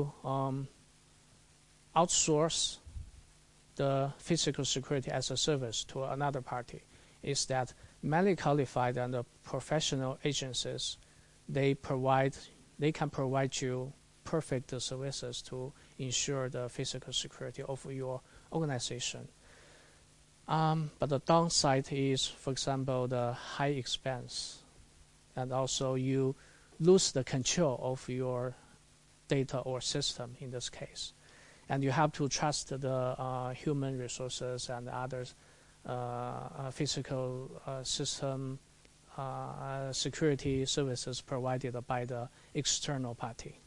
outsource the physical security as a service to another party is that many qualified and professional agencies, they can provide you perfect services to ensure the physical security of your organization. But the downside is, for example, the high expense, and also you lose the control of your data or system in this case. And you have to trust the human resources and others physical system security services provided by the external party.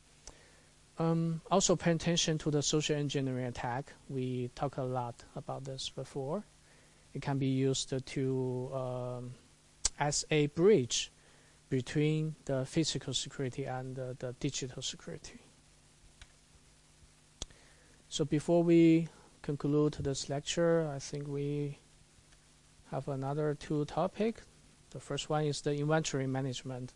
Also pay attention to the social engineering attack. We talked a lot about this before. It can be used to as a bridge between the physical security and the digital security. So before we conclude this lecture, I think we have another two topics. The first one is the inventory management.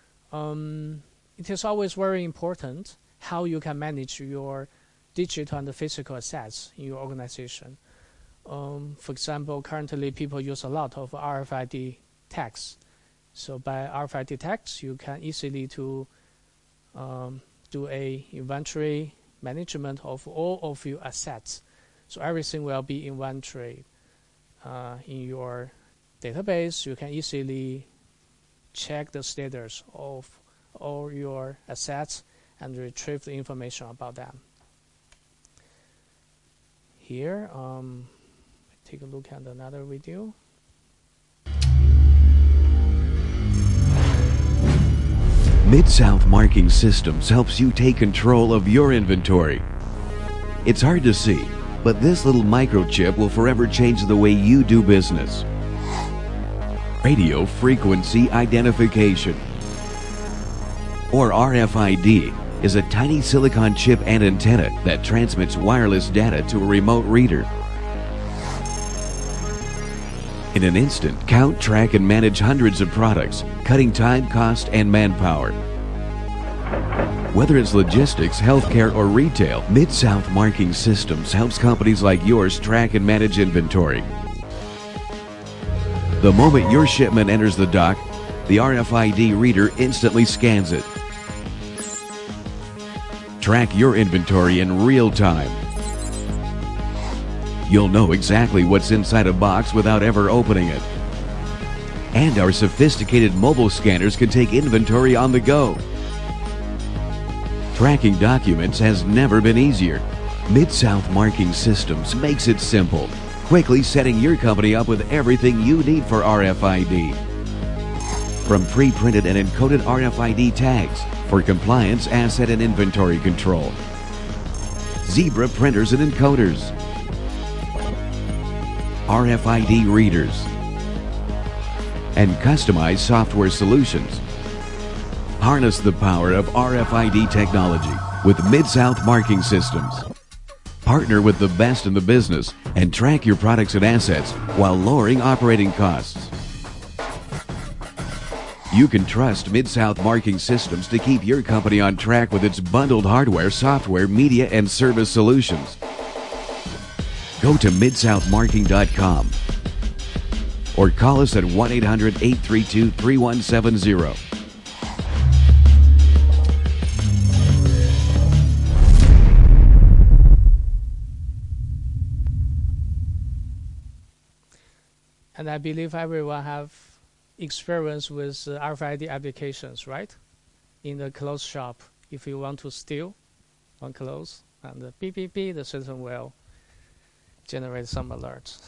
It is always very important how you can manage your digital and physical assets in your organization. For example, currently people use a lot of RFID tags. So by RFID tags, you can easily do a inventory management of all of your assets. So everything will be inventory in your database. You can easily check the status of all your assets and retrieve the information about them. Here, take a look at another video. Mid-South Marking Systems helps you take control of your inventory. It's hard to see, but this little microchip will forever change the way you do business. radio frequency identification, or RFID, is a tiny silicon chip and antenna that transmits wireless data to a remote reader. In an instant, count, track, and manage hundreds of products, cutting time, cost, and manpower. Whether it's logistics, healthcare, or retail, Mid-South Marking Systems helps companies like yours track and manage inventory. The moment your shipment enters the dock, the RFID reader instantly scans it. Track your inventory in real time. You'll know exactly what's inside a box without ever opening it. And our sophisticated mobile scanners can take inventory on the go. Tracking documents has never been easier. Mid-South Marking Systems makes it simple, quickly setting your company up with everything you need for RFID. From pre-printed and encoded RFID tags for compliance, asset, and inventory control, Zebra printers and encoders, RFID readers, and customized software solutions. Harness the power of RFID technology with Mid-South Marking Systems. Partner with the best in the business and track your products and assets while lowering operating costs. You can trust Mid-South Marking Systems to keep your company on track with its bundled hardware, software, media, and service solutions. Go to midsouthmarking.com or call us at 1-800-832-3170. And I believe everyone have experience with RFID applications, right? In the clothes shop, if you want to steal one clothes, and the beep, beep, beep, the system will generate some alerts.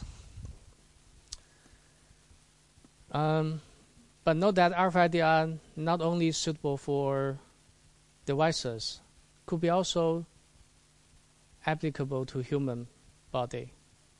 But note that RFID are not only suitable for devices, could be also applicable to human body.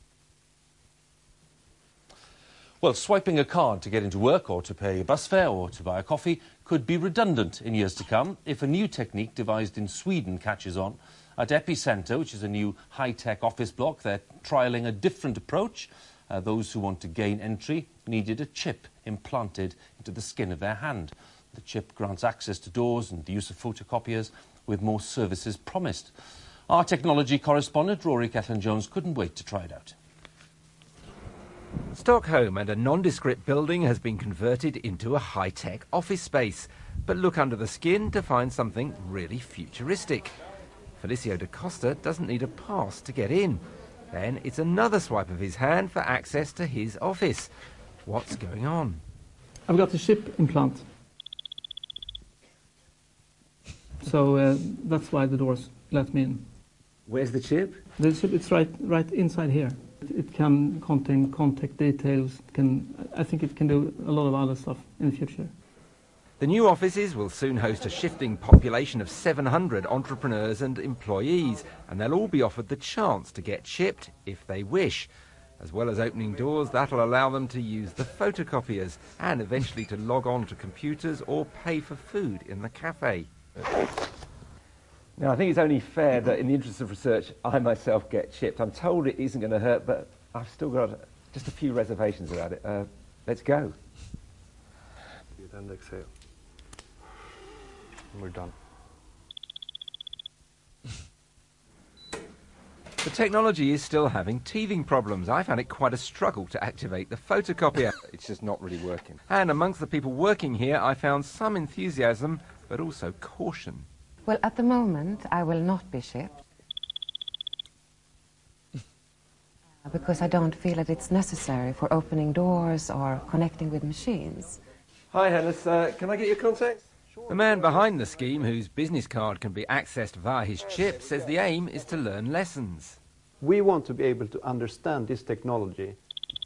Well, swiping a card to get into work or to pay a bus fare or to buy a coffee could be redundant in years to come if a new technique devised in Sweden catches on. At Epicenter, which is a new high-tech office block, they're trialling a different approach. Those who want to gain entry needed a chip implanted into the skin of their hand. The chip grants access to doors and the use of photocopiers, with more services promised. Our technology correspondent, Rory Kethlin-Jones, couldn't wait to try it out. Stockholm and a nondescript building has been converted into a high-tech office space. But look under the skin to find something really futuristic. Felicio da Costa doesn't need a pass to get in. Then it's another swipe of his hand for access to his office. What's going on? I've got a chip implant. So that's why the doors let me in. Where's the chip? The chip, it's right inside here. It can contain contact details. I think it can do a lot of other stuff in the future. The new offices will soon host a shifting population of 700 entrepreneurs and employees, and they'll all be offered the chance to get chipped if they wish. As well as opening doors, that'll allow them to use the photocopiers and eventually to log on to computers or pay for food in the cafe. Now, I think it's only fair that in the interest of research, I myself get chipped. I'm told it isn't going to hurt, but I've still got just a few reservations about it. Let's go. And exhale. And we're done. The technology is still having teething problems. I found it quite a struggle to activate the photocopier. It's just not really working. And amongst the people working here, I found some enthusiasm, but also caution. Well, at the moment, I will not be shipped. Because I don't feel that it's necessary for opening doors or connecting with machines. Hi, Hennis. Can I get your contacts? The man behind the scheme, whose business card can be accessed via his chip, says the aim is to learn lessons. We want to be able to understand this technology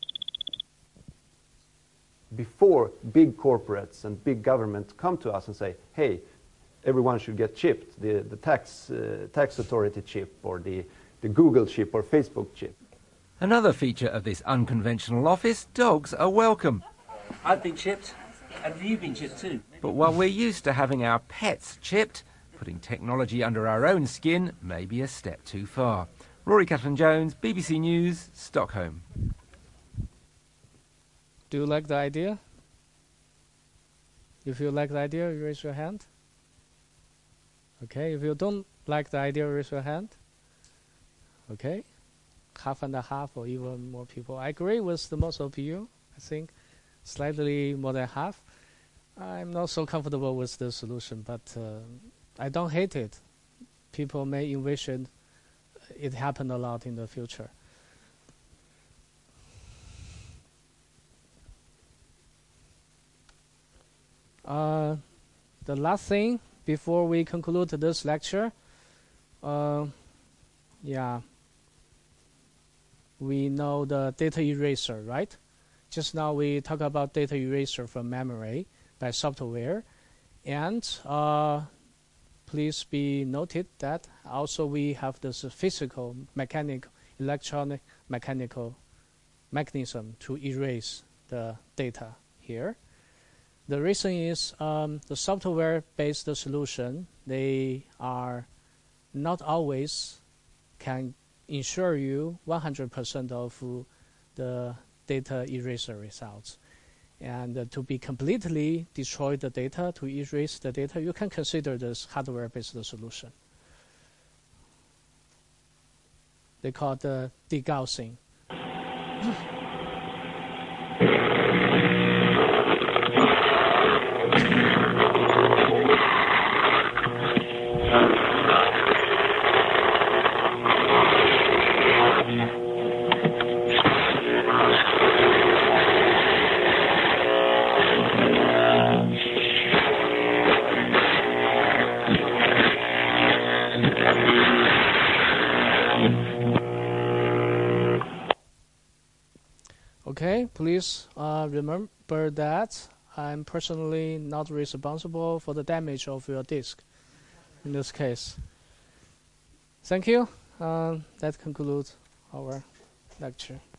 before big corporates and big governments come to us and say, hey, everyone should get chipped, the tax authority chip or the Google chip or Facebook chip. Another feature of this unconventional office, dogs are welcome. I've been chipped, and have you been chipped too? But while we're used to having our pets chipped, putting technology under our own skin may be a step too far. Rory Catalan-Jones, BBC News, Stockholm. Do you like the idea? If you like the idea, you raise your hand. Okay, if you don't like the idea, raise your hand. Okay, half and a half or even more people. I agree with the most of you, I think slightly more than half. I'm not so comfortable with the solution, but I don't hate it. People may envision it happen a lot in the future. The last thing before we conclude this lecture, we know the data eraser, right? Just now we talk about data eraser from memory by software, and please be noted that also we have this physical, mechanical, electronic, mechanical mechanism to erase the data here. The reason is the software-based solution, they are not always can ensure you 100% of the data eraser results. And to be completely destroy the data, to erase the data, you can consider this hardware-based solution. They call it degaussing. Okay, please remember that I'm personally not responsible for the damage of your disk in this case. Thank you. That concludes our lecture.